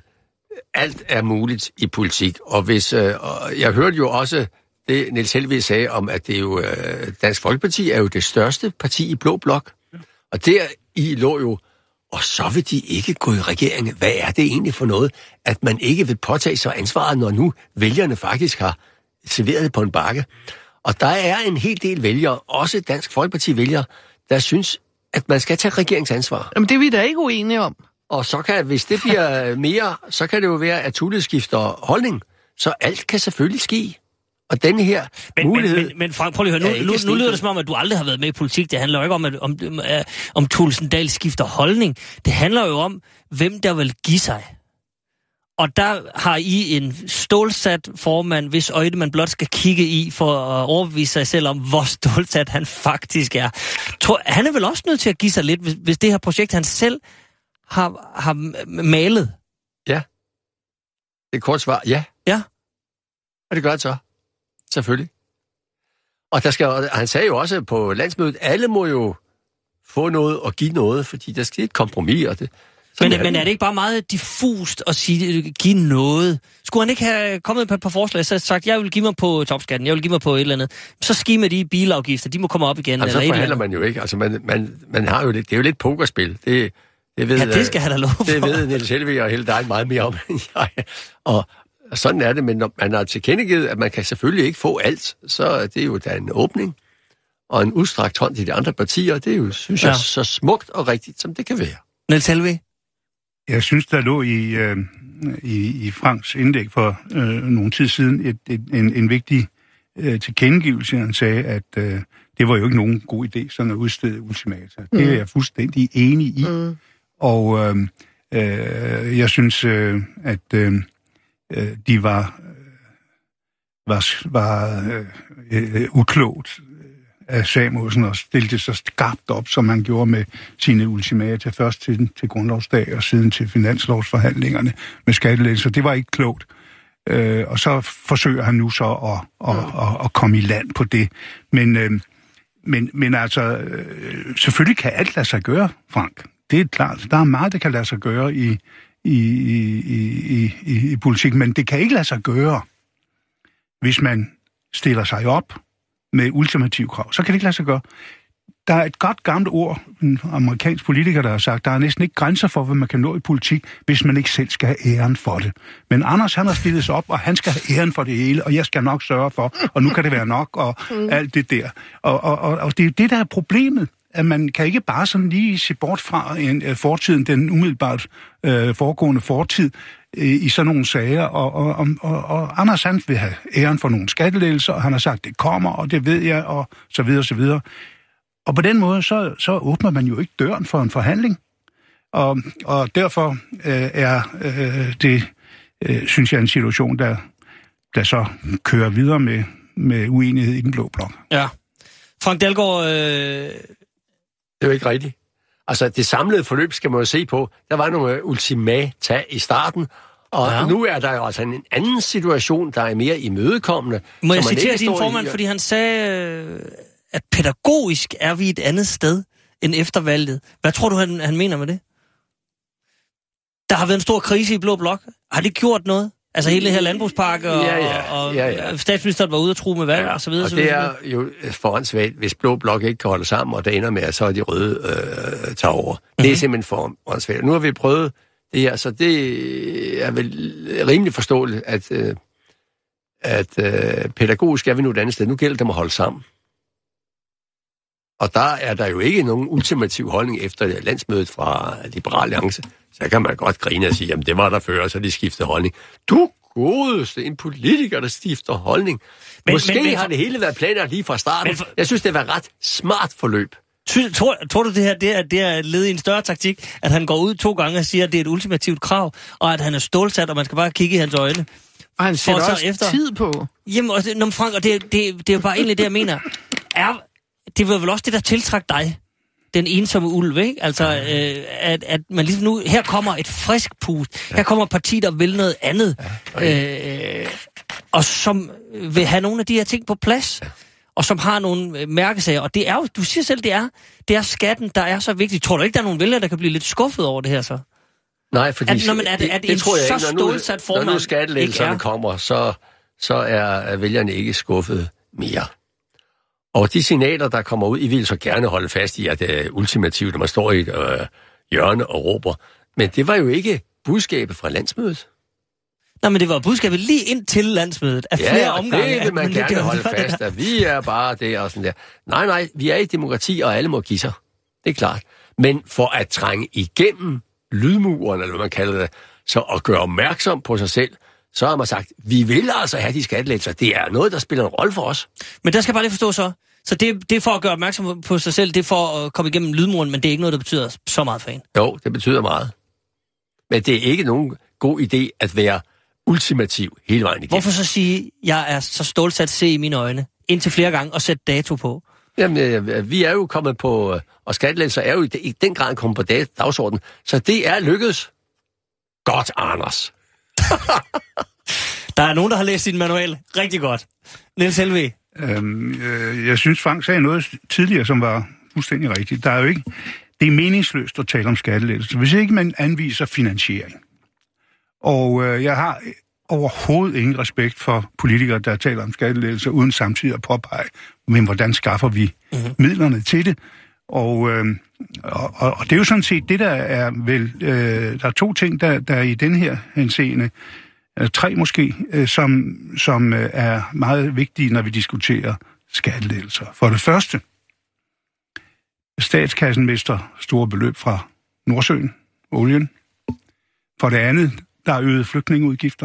alt er muligt i politik, og hvis øh, og jeg hørte jo også det, Niels Helveg sagde om, at det er jo, øh, Dansk Folkeparti er jo det største parti i Blå Blok, og der i lå jo, og så vil de ikke gå i regering. Hvad er det egentlig for noget, at man ikke vil påtage sig ansvaret, når nu vælgerne faktisk har serveret det på en bakke? Og der er en hel del vælgere, også Dansk Folkeparti-vælgere, der synes, at man skal tage regeringsansvar. Jamen, det er vi da ikke uenige om. Og så kan, hvis det bliver mere, så kan det jo være, at Tulle skifter holdning. Så alt kan selvfølgelig ske. Og denne her men, mulighed... Men, men, men Frank, prøv lige at høre, nu, nu, nu lyder det som om, at du aldrig har været med i politik. Det handler jo ikke om, at, om, om Tusinddal skifter holdning. Det handler jo om, hvem der vil give sig. Og der har I en stålsat formand, hvis øjne man blot skal kigge i, for at overbevise sig selv om, hvor stålsat han faktisk er. Tror, han er vel også nødt til at give sig lidt, hvis, hvis det her projekt, han selv har, har malet? Ja. Det er et kort svar. Ja. Ja. Og det gør det så. Selvfølgelig. Og der skal, han sagde jo også på landsmødet, alle må jo få noget og give noget, fordi der skal et kompromis, og det... Men er, men er det ikke bare meget diffust at sige, give noget? Skulle han ikke have kommet på et par forslag, så sagt, jeg vil give mig på topskatten, jeg vil give mig på et eller andet. Så skiver med de bilafgifter, de må komme op igen. Jamen, eller så forhandler man jo ikke. Altså, man, man, man har jo lidt, det er jo lidt pokerspil. Det, det ved, ja, det skal han da love for. Det ved Niels Helveg og Heldein meget mere om end jeg. Og sådan er det, men når man har tilkendegivet, at man kan selvfølgelig ikke få alt, så er det jo da en åbning og en udstrakt hånd til de andre partier. Det er jo, synes ja. jeg, så smukt og rigtigt, som det kan være. Niels Helveg? Jeg synes, der lå i, øh, i, i Franks indlæg for øh, nogle tid siden et, et, en, en vigtig øh, tilkendegivelse. Han sagde, at øh, det var jo ikke nogen god idé, sådan at udstede ultimata. Mm. Det er jeg fuldstændig enig i. Mm. Og øh, øh, jeg synes, øh, at øh, de var, var, var øh, øh, uklogt af Samuelsen og stillede så skarpt op, som han gjorde med sine ultimata, først til, til grundlovsdag og siden til finanslovsforhandlingerne med skattelettelser. Det var ikke klogt. Øh, og så forsøger han nu så at, at, at, at komme i land på det. Men, øh, men, men altså, øh, selvfølgelig kan alt lade sig gøre, Frank. Det er klart. Der er meget, der kan lade sig gøre i, i, i, i, i, i politik, men det kan ikke lade sig gøre, hvis man stiller sig op med ultimative krav. Så kan det ikke lade sig gøre. Der er et godt gammelt ord, en amerikansk politiker, der har sagt, der er næsten ikke grænser for, hvad man kan nå i politik, hvis man ikke selv skal have æren for det. Men Anders, han har stillet sig op, og han skal have æren for det hele, og jeg skal nok sørge for, og nu kan det være nok, og alt det der. Og, og, og, og det er det, der er problemet, at man kan ikke bare sådan lige se bort fra en, uh, fortiden, den umiddelbart uh, foregående fortid. i sådan nogle sager, og, og, og, og, og Anders han vil have æren for nogle skattelettelser, og han har sagt, det kommer, og det ved jeg, og så videre, så videre. Og på den måde, så, så åbner man jo ikke døren for en forhandling, og, og derfor øh, er øh, det, øh, synes jeg, en situation, der, der så kører videre med, med uenighed i den blå blok. Ja. Frank Dalgaard... Øh... Det er jo ikke rigtigt. Altså, det samlede forløb skal man jo se på. Der var nogle ultimata i starten, og ja. Nu er der jo altså en anden situation, der er mere imødekommende. Må jeg citere din formand, i... fordi han sagde, at pædagogisk er vi et andet sted end efter valget. Hvad tror du, han, han mener med det? Der har været en stor krise i Blå Blok. Har det gjort noget? Altså hele det her landbrugspakke, og, ja, ja. og Ja, ja. statsministeren var ude at true med valg, ja. og så videre. Og så det videre. er jo foransvalgt, hvis Blå Blok ikke kan holde sammen, og det ender med, at så er de røde øh, tager over. Mm-hmm. Det er simpelthen foransvalgt. Nu har vi prøvet det her, så det er vel rimelig forståeligt, at, øh, at øh, pædagogisk er vi nu et andet sted. Nu gælder det at holde sammen. Og der er der jo ikke nogen ultimativ holdning efter landsmødet fra Liberal Alliance. Så kan man godt grine og sige, jamen det var der før, så de skiftede holdning. Du godeste, en politiker, der skifter holdning. Men, Måske men, men, har det hele været planlagt lige fra starten. For, jeg synes, det var ret smart forløb. Tror, tror du, det her det er, det er led i en større taktik, at han går ud to gange og siger, at det er et ultimativt krav, og at han er stålsat, og man skal bare kigge i hans øjne? Og han sætter også efter... tid på. Jamen, og det, når Frank, og det, det, det er jo bare egentlig det, jeg mener. Er, det var vel også det, der tiltrak dig, den ensomme ulv, ikke? Altså, øh, at, at man ligesom nu... Her kommer et frisk pust. Her kommer et parti, der vil noget andet. Øh, og som vil have nogle af de her ting på plads. Og som har nogle mærkesager. Og det er jo... Du siger selv, det er, det er skatten, der er så vigtig. Tror du ikke, der er nogen vælgere, der kan blive lidt skuffet over det her så? Nej, fordi... At, når man er, det, er det, det en tror jeg så ikke. Stålsat formand... Når nu skattelettelserne kommer, så, så er vælgerne ikke skuffet mere. Og de signaler, der kommer ud, I vil så gerne holde fast i, at det er ultimativt, når man står i et øh, hjørne og råber. Men det var jo ikke budskabet fra landsmødet. Nej, men det var budskabet lige ind til landsmødet af flere ja, omgange. Ja, det vil man at, gerne det, holde fast af. Vi er bare det og sådan der. Nej, nej, vi er i demokrati, og alle må give sig. Det er klart. Men for at trænge igennem lydmuren, eller hvad man kalder det, så at gøre opmærksom på sig selv, så har man sagt, vi vil altså have de skattelettelser. Det er noget, der spiller en rolle for os. Men der skal jeg bare lige forstå så. Så det, det er for at gøre opmærksom på sig selv, det er for at komme igennem lydmuren, men det er ikke noget, der betyder så meget for en. Jo, det betyder meget. Men det er ikke nogen god idé at være ultimativ hele vejen igennem. Hvorfor så sige, jeg er så stålsat se i mine øjne, indtil flere gange, og sætte dato på? Jamen, vi er jo kommet på, og skattelettelser er jo i den grad kommet på dagsordenen, så det er lykkedes. Godt, Anders. Der er nogen, der har læst sin manual rigtig godt. Niels Helveg. Øhm, øh, jeg synes, Frank sagde noget tidligere, som var fuldstændig rigtigt. Der er jo ikke, det er meningsløst at tale om skattelettelser, hvis ikke man anviser finansiering. Og øh, jeg har overhovedet ingen respekt for politikere, der taler om skattelettelser, uden samtidig at påpege, men hvordan skaffer vi mm-hmm. midlerne til det. Og, øh, og, og det er jo sådan set det, der er vel... Øh, der er to ting, der, der er i den her henseende, tre måske, øh, som, som øh, er meget vigtige, når vi diskuterer skattelettelser. For det første, statskassen mister store beløb fra Nordsøen, olien. For det andet, der er øget flygtningeudgifter.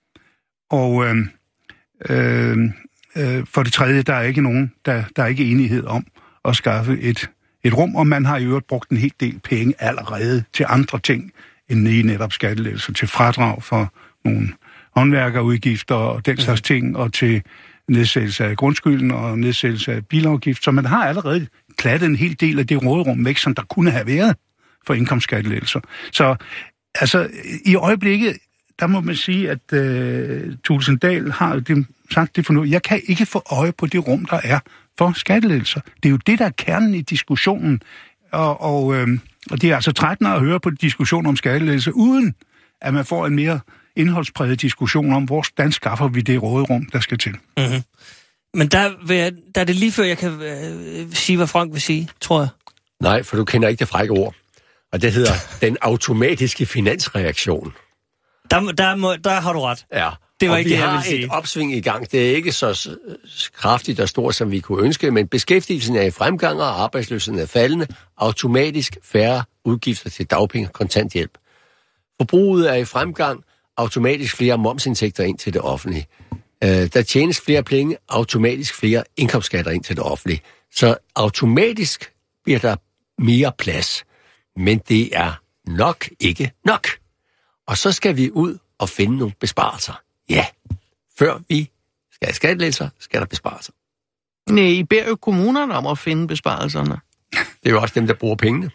Og øh, øh, øh, for det tredje, der er ikke nogen, der, der er ikke enighed om at skaffe et, et rum, og man har i øvrigt brugt en hel del penge allerede til andre ting, end i netop skattelettelser, til fradrag for nogle håndværkerudgifter og den slags ting, og til nedsættelse af grundskylden og nedsættelse af bilafgift. Så man har allerede klattet en hel del af det råderum væk, som der kunne have været for indkomstskattelettelser. Så altså, i øjeblikket, der må man sige, at øh, Thulesen Dahl har det, sagt det for nu. Jeg kan ikke få øje på det rum, der er for skattelettelser. Det er jo det, der er kernen i diskussionen. Og, og, øh, og det er altså trættende at høre på diskussioner om skattelettelser, uden at man får en mere indholdspræget diskussion om, hvordan skaffer vi det råderum, der skal til. Mm-hmm. Men der, jeg, der er det lige før, jeg kan øh, sige, hvad Frank vil sige, tror jeg. Nej, for du kender ikke det frække ord. Og det hedder den automatiske finansreaktion. Der, der, må, der har du ret. Ja. Det var og ikke det, jeg ville sige. Vi har et opsving i gang. Det er ikke så kraftigt og stort, som vi kunne ønske, men beskæftigelsen er i fremgang, og arbejdsløsheden er faldende. Automatisk færre udgifter til dagpenge og kontanthjælp. Forbruget er i fremgang, automatisk flere momsindtægter ind til det offentlige. Øh, der tjenes flere penge, automatisk flere indkomstskatter ind til det offentlige. Så automatisk bliver der mere plads. Men det er nok ikke nok. Og så skal vi ud og finde nogle besparelser. Ja, før vi skal have skattelettelser, skal der besparelser. Nej, I beder jo kommunerne om at finde besparelserne. Det er jo også dem, der bruger pengene.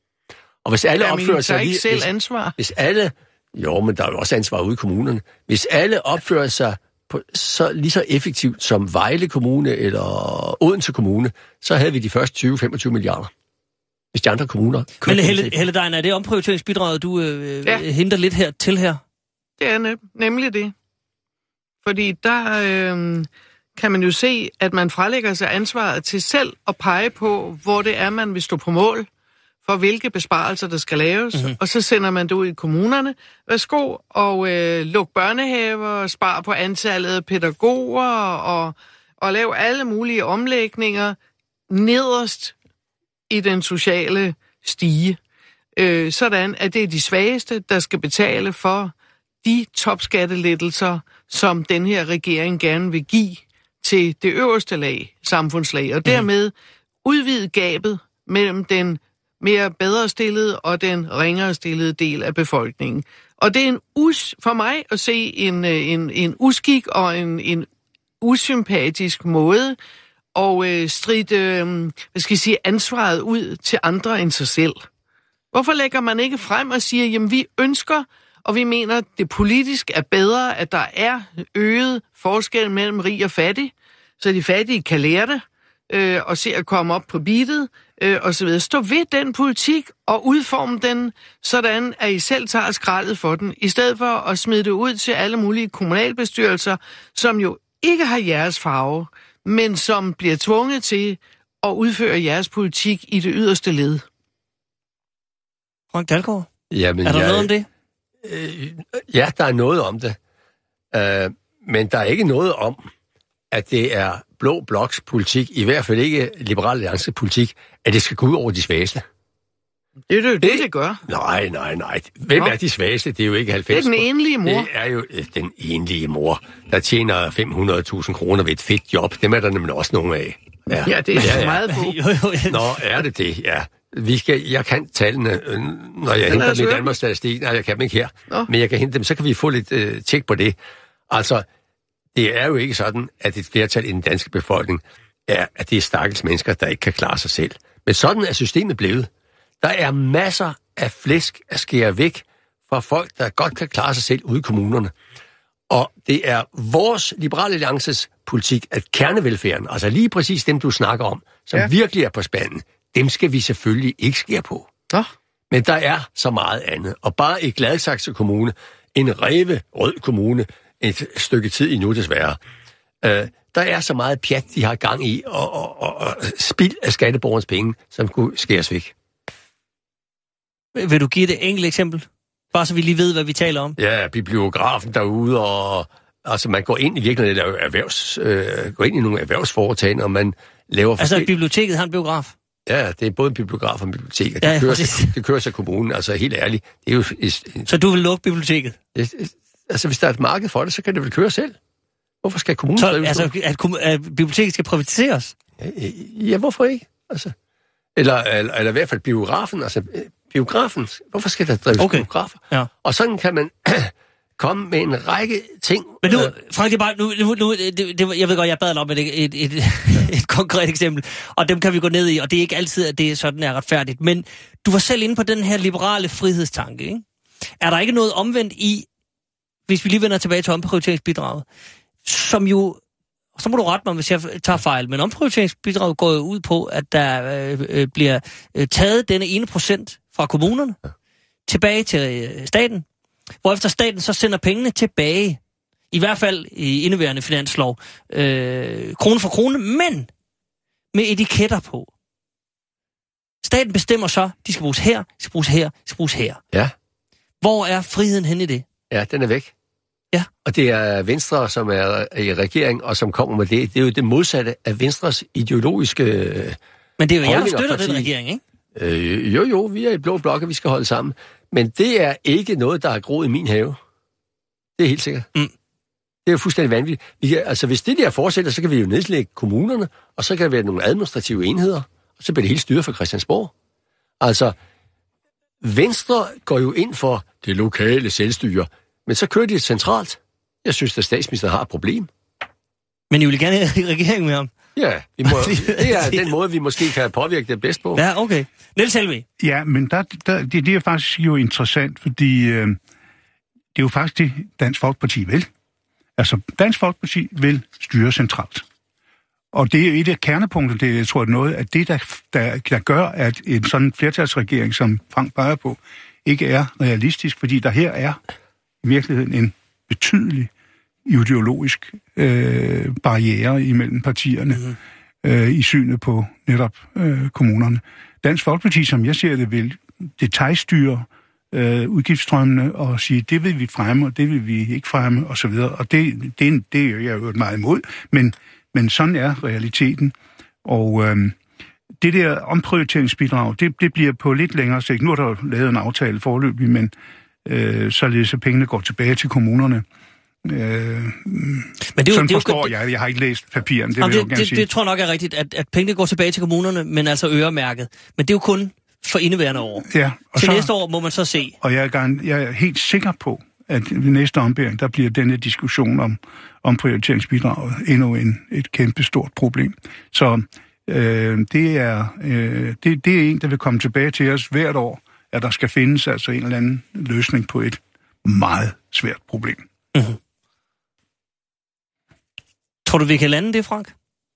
Og hvis alle Jamen, opfører sig... ikke selv hvis, ansvar. Hvis alle... Jo, men der er jo også ansvar ude i kommunerne. Hvis alle opfører sig på, så lige så effektivt som Vejle Kommune eller Odense Kommune, så havde vi de første tyve til femogtyve milliarder. Hvis de andre kommuner... Men Helle, Helle Dejen, er det omprioriteringsbidraget, du øh, ja. henter lidt her til her? Det er nem- nemlig det. Fordi der øh, kan man jo se, at man frelægger sig ansvaret til selv at pege på, hvor det er, man vil stå på mål for, hvilke besparelser, der skal laves. Mm-hmm. Og så sender man det ud i kommunerne. Værsgo og øh, luk børnehaver, spar på antallet af pædagoger og, og lav alle mulige omlægninger nederst i den sociale stige. Øh, sådan, at det er de svageste, der skal betale for de topskattelettelser, som den her regering gerne vil give til det øverste lag, samfundslag, og dermed udvide gabet mellem den mere bedre stillede og den ringere stillede del af befolkningen. Og det er en us, for mig at se en, en, en uskik og en, en usympatisk måde at øh, stride øh, hvad skal jeg sige, ansvaret ud til andre end sig selv. Hvorfor lægger man ikke frem og siger, jamen vi ønsker, og vi mener, at det politisk er bedre, at der er øget forskel mellem rig og fattig, så de fattige kan lære det, øh, og se at komme op på beatet, øh, og så videre. Stå ved den politik og udforme den, sådan at I selv tager skraldet for den, i stedet for at smide det ud til alle mulige kommunalbestyrelser, som jo ikke har jeres farve, men som bliver tvunget til at udføre jeres politik i det yderste led. Frank Dalgaard, Jamen, er der jeg, noget om det? Øh, ja, der er noget om det. Øh, men der er ikke noget om, at det er blå bloks politik, i hvert fald ikke Liberal Alliance politik, at det skal gå ud over de svageste. Det er jo det, det, det gør. Nej, nej, nej. Hvem Nå. er de svageste? Det er jo ikke halvfems. Det er den enlige mor. Det er jo den enlige mor, der tjener fem hundrede tusind kroner ved et fedt job. Dem er der nemlig også nogle af. Ja, ja det er ja, ja. meget få. Nå, er det det? Ja. Vi skal, jeg kan tallene, når jeg henter dem i Danmarks Statistik. Nej, jeg kan dem ikke her. Nå. Men jeg kan hente dem, så kan vi få lidt øh, tjek på det. Altså, det er jo ikke sådan, at et flertal i den danske befolkning er, at det er stakkels mennesker, der ikke kan klare sig selv. Men sådan er systemet blevet. Der er masser af flæsk at skære væk fra folk, der godt kan klare sig selv ude i kommunerne. Og det er vores Liberale Alliances politik, at kernevelfærden, altså lige præcis dem, du snakker om, som ja. virkelig er på spanden, dem skal vi selvfølgelig ikke skære på. Nå. Men der er så meget andet. Og bare i Gladsaxe Kommune, en ræve rød kommune, et stykke tid endnu desværre, øh, der er så meget pjat, de har gang i, og, og, og, og spild af skatteborgernes penge, som kunne skæres væk. Vil du give det et enkelt eksempel? Bare så vi lige ved, hvad vi taler om. Ja, bibliografen derude, og altså man går ind i virkeligheden, eller erhvervs, øh, går ind i nogle erhvervsforetagender, og man laver... Altså forskellige... biblioteket har en biograf? Ja, det er både en bibliograf og en bibliotek, og ja, det, kører sig, det kører sig kommunen, altså helt ærligt. Det er jo, et, så du vil lukke biblioteket? Det, altså hvis der er et marked for det, så kan det vel køre selv. Hvorfor skal kommunen... Så altså, at, at biblioteket skal privatiseres? Ja, ja, hvorfor ikke? Altså, eller, eller, eller i hvert fald biografen, altså biografen, hvorfor skal der drives okay. biografer? Ja. Og sådan kan man komme med en række ting. Men nu, Frank, det er bare, nu, nu, nu det, det, jeg ved godt, jeg bad dig om et, et, et, et konkret eksempel, og dem kan vi gå ned i, og det er ikke altid, at det sådan er retfærdigt. Men du var selv inde på den her liberale frihedstanke, ikke? Er der ikke noget omvendt i, hvis vi lige vender tilbage til omprioriteringsbidraget, som jo, så må du rette mig, hvis jeg tager fejl, men omprioriteringsbidraget går jo ud på, at der øh, bliver øh, taget denne ene procent fra kommunerne tilbage til øh, staten, hvorefter staten så sender pengene tilbage, i hvert fald i indeværende finanslov, øh, krone for krone, men med etiketter på. Staten bestemmer så, de skal bruges her, de skal bruges her, de skal bruges her. Ja. Hvor er friheden henne i det? Ja, den er væk. Ja. Og det er Venstre, som er i regering, og som kommer med det. Det er jo det modsatte af Venstres ideologiske Men det er jo jeg, der støtter den regering, ikke? Øh, jo, jo, vi er i blå blok, og vi skal holde sammen. Men det er ikke noget, der er groet i min have. Det er helt sikkert. Mm. Det er jo fuldstændig vanvittigt. Vi kan, altså, hvis det der fortsætter, så kan vi jo nedslægge kommunerne, og så kan der være nogle administrative enheder, og så bliver det hele styret fra Christiansborg. Altså, Venstre går jo ind for det lokale selvstyre, men så kører de det centralt. Jeg synes, at statsministeren har et problem. Men I vil gerne i regering med ham? Ja, vi må, det er den måde, vi måske kan påvirke det bedst på. Ja, okay. Niels Helveg. Ja, men der, der, det, det er faktisk jo interessant, fordi øh, det er jo faktisk det, Dansk Folkeparti vil. Altså, Dansk Folkeparti vil styre centralt. Og det er jo et af kernepunkterne, det jeg tror, det er noget af det, der, der, der gør, at en sådan flertalsregering, som Frank peger på, ikke er realistisk, fordi der her er i virkeligheden en betydelig ideologisk øh, barriere imellem partierne mm. øh, i synet på netop øh, kommunerne. Dansk Folkeparti, som jeg ser det, vil detailstyre øh, udgiftsstrømmene og sige, det vil vi fremme, og det vil vi ikke fremme, og så videre. Og det, det, det er jeg jo meget imod, men, men sådan er realiteten. Og øh, det der omprioriteringsbidrag, det, det bliver på lidt længere sigt. Nu er der lavet en aftale foreløbig, men øh, således at pengene går tilbage til kommunerne. Øh, men det er jo, sådan det er forstår jo, jeg. Jeg har ikke læst papirerne, det jamen, vil jeg det, jo gerne det, sige. det tror jeg nok er rigtigt, at, at pengene går tilbage til kommunerne, men altså øremærket. Men det er jo kun for indeværende år. Ja, og til så, næste år må man så se. Og jeg er, gang, jeg er helt sikker på, at ved næste ombæring, der bliver denne diskussion om, om prioriteringsbidraget endnu en, et kæmpe stort problem. Så øh, det, er, øh, det, det er en, der vil komme tilbage til os hvert år, at der skal findes altså en eller anden løsning på et meget svært problem. Mm-hmm. Tror du, vi kan lande det, Frank?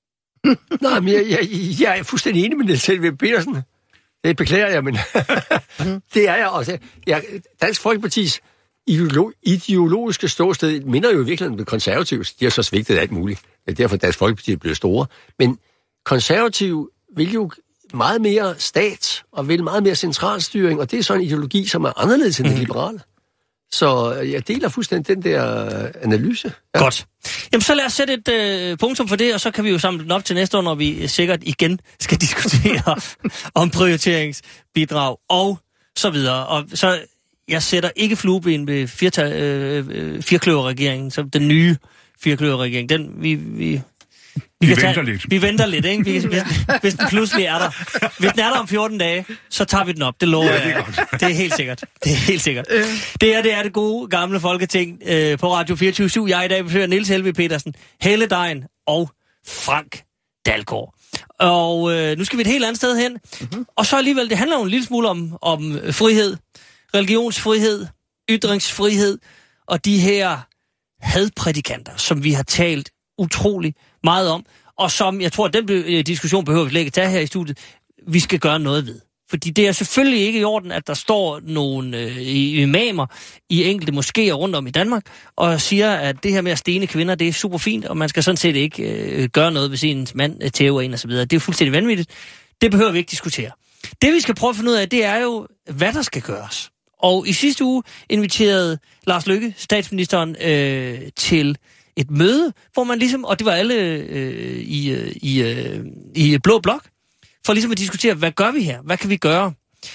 Nej, men jeg, jeg, jeg er fuldstændig enig med Niels Helveg Petersen. Det beklager jeg, men det er jeg også. Jeg, Dansk Folkepartis ideolo- ideologiske ståsted minder jo virkelig om det konservative. De har så svigtet alt muligt. Det er derfor, Dansk Folkeparti er blevet store. Men konservative vil jo meget mere stat og vil meget mere centralstyring, og det er så en ideologi, som er anderledes end mm. den liberale. Så jeg deler fuldstændig den der analyse. Ja. Godt. Jamen så lad os sætte et øh, punktum for det, og så kan vi jo samle den op til næste år, når vi sikkert igen skal diskutere om prioriteringsbidrag og så videre. Og så jeg sætter ikke flueben ved firta, øh, firkløverregeringen, som den nye firkløverregering. Den vi vi Vi, vi venter tage, lidt. Vi venter lidt, ikke? Vi, hvis, hvis den pludselig er der. Hvis den er der om fjorten dage, så tager vi den op. Det lover jeg. Ja, det, det er helt sikkert. Det er helt sikkert. Øh. Det er det er det gode, gamle Folketing øh, på Radio fireogtyve syv. Jeg i dag besøger Niels Helveg Petersen, Helle Degn og Frank Dalgaard. Og øh, nu skal vi et helt andet sted hen. Mm-hmm. Og så alligevel, det handler jo en lille smule om, om frihed, religionsfrihed, ytringsfrihed og de her hadprædikanter, som vi har talt utrolig meget om, og som, jeg tror, at den be- diskussion behøver vi slet ikke tage her i studiet, vi skal gøre noget ved. Fordi det er selvfølgelig ikke i orden, at der står nogle øh, imamer i enkelte moskéer rundt om i Danmark, og siger, at det her med at stene kvinder, det er super fint, og man skal sådan set ikke øh, gøre noget, hvis ens mand øh, tæver ind og så videre. Det er fuldstændig vanvittigt. Det behøver vi ikke diskutere. Det vi skal prøve at finde ud af, det er jo, hvad der skal gøres. Og i sidste uge inviterede Lars Løkke, statsministeren, øh, til et møde, hvor man ligesom, og det var alle øh, i, øh, i, øh, i Blå Blok, for ligesom at diskutere, hvad gør vi her? Hvad kan vi gøre?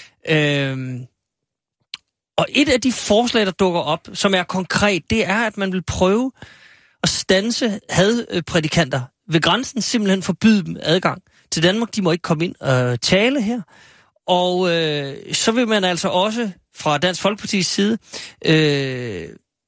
Øhm, og et af de forslag, der dukker op, som er konkret, det er, at man vil prøve at standse hadprædikanter ved grænsen, simpelthen forbyde dem adgang til Danmark. De må ikke komme ind og tale her. Og øh, så vil man altså også fra Dansk Folkepartis side, øh,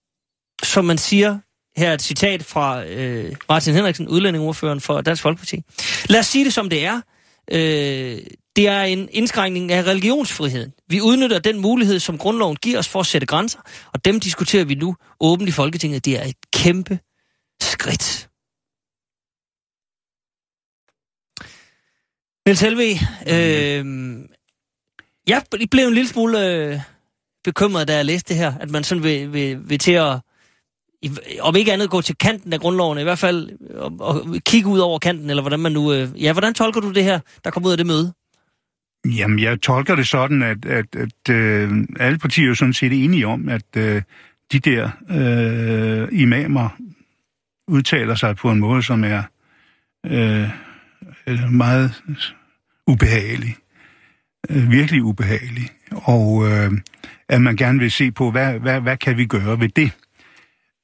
som man siger, her er et citat fra øh, Martin Henriksen, udlændingeordføreren for Dansk Folkeparti. Lad os sige det, som det er. Øh, det er en indskrænkning af religionsfriheden. Vi udnytter den mulighed, som grundloven giver os for at sætte grænser, og dem diskuterer vi nu åbent i Folketinget. Det er et kæmpe skridt. Niels Helveg, øh, jeg blev en lille smule øh, bekymret, da jeg læste det her, at man sådan vil, vil, vil til at om ikke andet gå til kanten af grundloven, i hvert fald og, og kigge ud over kanten, eller hvordan man nu... Øh, ja, hvordan tolker du det her, der kommer ud af det møde? Jamen, jeg tolker det sådan, at, at, at øh, alle partier er jo sådan set enige om, at øh, de der øh, imamer udtaler sig på en måde, som er øh, meget ubehagelig. Øh, virkelig ubehagelig. Og øh, at man gerne vil se på, hvad, hvad, hvad kan vi gøre ved det?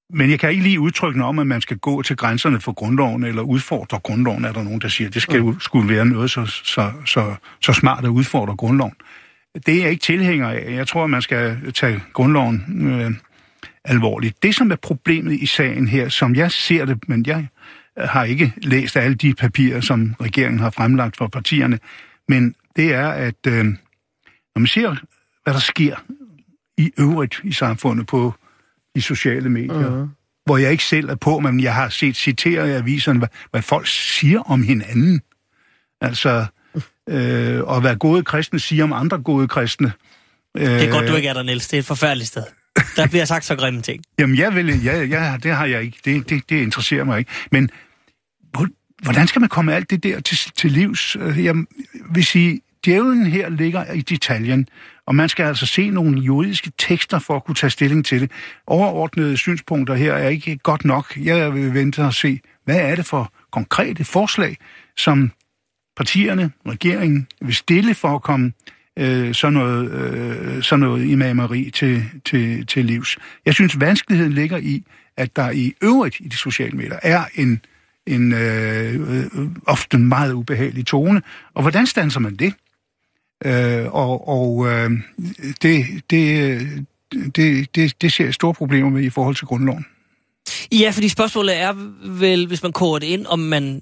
Men jeg kan ikke lige udtrykke om, at man skal gå til grænserne for grundloven, eller udfordre grundloven, er der nogen, der siger. Det skal jo skulle være noget så, så, så, så smart at udfordre grundloven. Det er jeg ikke tilhænger af. Jeg tror, at man skal tage grundloven øh, alvorligt. Det, som er problemet i sagen her, som jeg ser det, men jeg har ikke læst alle de papirer, som regeringen har fremlagt for partierne, men det er, at øh, når man ser, hvad der sker i øvrigt i samfundet på de sociale medier, uh-huh. hvor jeg ikke selv er på, men jeg har set citeret i aviserne, hvad, hvad folk siger om hinanden. Altså, øh, og hvad gode kristne siger om andre gode kristne. Det er godt, du ikke er der, Niels. Det er et forfærdeligt sted. Der bliver sagt så grimme ting. Jamen, jeg vil, ja, ja, det har jeg ikke. Det, det, det interesserer mig ikke. Men hvordan skal man komme alt det der til, til livs? Jeg vil sige, djævlen her ligger i detaljen, og man skal altså se nogle juridiske tekster for at kunne tage stilling til det. Overordnede synspunkter her er ikke godt nok. Jeg vil vente og se, hvad er det for konkrete forslag, som partierne, regeringen vil stille for at komme øh, sådan, noget, øh, sådan noget imameri til, til, til livs. Jeg synes, vanskeligheden ligger i, at der i øvrigt i de sociale medier er en, en øh, øh, ofte meget ubehagelig tone. Og hvordan standser man det? Øh, og og øh, det, det, det, det, det ser jeg store problemer med i forhold til grundloven. Ja, fordi spørgsmålet er vel, hvis man koger det ind, om man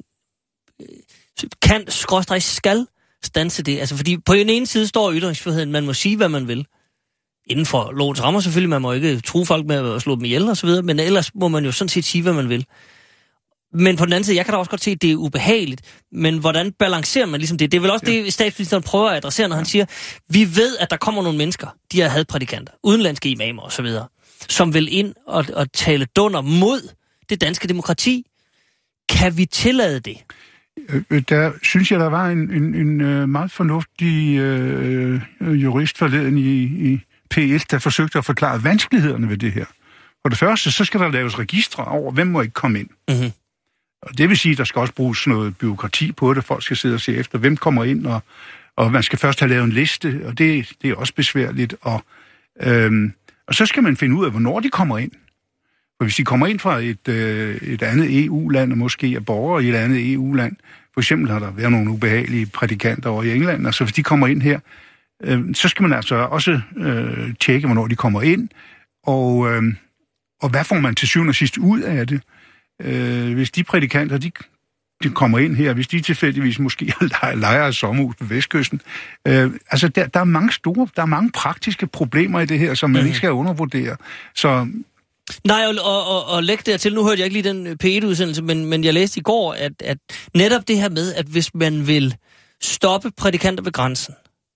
kan, skråstreg skal standse det. Altså, fordi på den ene side står ytringsfriheden, man må sige, hvad man vil. Inden for lovens rammer selvfølgelig, man må ikke true folk med at slå dem ihjel og så videre, men ellers må man jo sådan set sige, hvad man vil. Men på den anden side, jeg kan da også godt se, at det er ubehageligt, men hvordan balancerer man ligesom det? Det er vel også ja. det, statsministeren prøver at adressere, når han siger, vi ved, at der kommer nogle mennesker, de er hadprædikanter, udenlandske imamer og så videre, som vil ind og, og tale dunder mod det danske demokrati. Kan vi tillade det? Der synes jeg, der var en, en, en meget fornuftig øh, jurist forleden i, i P et, der forsøgte at forklare vanskelighederne ved det her. For det første, så skal der laves registre over, hvem må ikke komme ind. Mm-hmm. Og det vil sige, at der skal også bruges noget byråkrati på det. Folk skal sidde og se efter, hvem kommer ind, og, og man skal først have lavet en liste, og det, det er også besværligt. Og, øhm, og så skal man finde ud af, hvornår de kommer ind. For hvis de kommer ind fra et, øh, et andet E U-land, og måske er borgere i et andet E U-land, for eksempel har der været nogle ubehagelige prædikanter over i England, og så hvis de kommer ind her, øh, så skal man altså også øh, tjekke, hvornår de kommer ind, og, øh, og hvad får man til syvende og sidst ud af det? Øh, hvis de prædikanter, de, de kommer ind her, hvis de tilfældigvis måske lejer et sommerhus på Vestkysten, øh, altså der, der er mange store, der er mange praktiske problemer i det her, som man mm. ikke skal undervurdere. Så Nej, og, og, og læg dertil, nu hørte jeg ikke lige den P et-udsendelse, men, men jeg læste i går, at, at netop det her med, at hvis man vil stoppe prædikanter ved grænsen,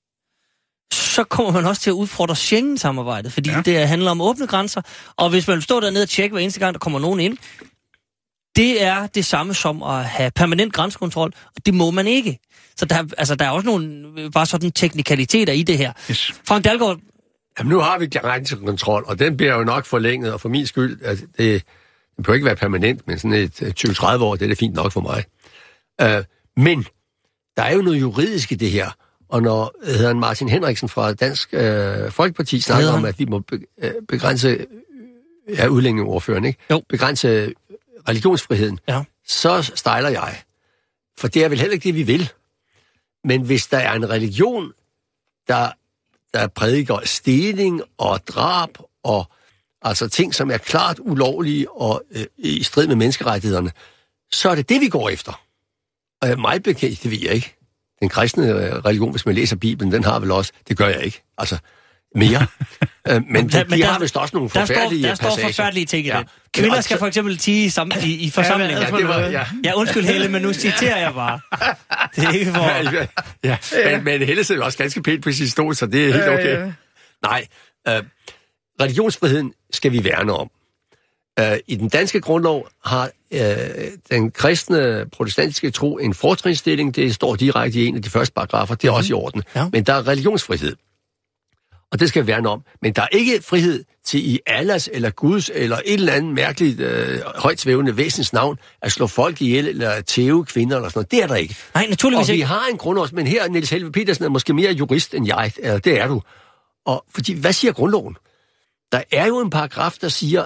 så kommer man også til at udfordre Schengen-samarbejdet, fordi ja. det handler om åbne grænser, og hvis man vil stå dernede og tjekke hver eneste gang, der kommer nogen ind, det er det samme som at have permanent grænsekontrol, og det må man ikke. Så der, altså, der er også nogle bare sådan teknikaliteter i det her. Yes. Frank Dalgaard. Jamen, nu har vi grænsekontrol, og den bliver jo nok forlænget, og for min skyld, altså, det, det kan ikke være permanent, men sådan et tyve til tredive år, det er det fint nok for mig. Uh, men der er jo noget juridisk i det her, og når hedder Martin Henriksen fra Dansk uh, Folkeparti snakker om, at vi må be, uh, begrænse, ja, udlændingeordføreren, ikke? Jo. Begrænse religionsfriheden, ja. Så stejler jeg. For det er vel heller ikke det, vi vil. Men hvis der er en religion, der der prædiker stening og drab og altså ting, som er klart ulovlige og øh, i strid med menneskerettighederne, så er det det, vi går efter. Og mig bekendt, det ved jeg ikke. Den kristne religion, hvis man læser Bibelen, den har vel også, det gør jeg ikke, altså mere. øh, men de, de har vist også nogle forfærdelige passager. Der står forfærdelige ting i ja. det. Kvinder skal for eksempel tie i, i, i forsamlinger. Ja, det var, ja. ja, undskyld Helle, men nu citerer jeg bare. Det er ikke for... Ja, ja. ja. Men, men Helle sidder også ganske pænt på sin stol, så det er helt okay. Ja, ja. Nej, øh, religionsfriheden skal vi værne om. Øh, I den danske grundlov har øh, den kristne protestantiske tro en fortrinsstilling. Det står direkte i en af de første paragrafer. Det er mm. også i orden. Ja. Men der er religionsfrihed. Og det skal vi værne om. Men der er ikke frihed til i Allahs eller Guds eller et eller andet mærkeligt øh, højt svævende væsens navn at slå folk ihjel eller tæve kvinder eller sådan noget. Det er der ikke. Nej, naturligvis ikke. Og vi ikke. har en grundlov, men her Niels Helveg Petersen er måske mere jurist end jeg. Det er du. Og fordi, hvad siger grundloven? Der er jo en paragraf, der siger,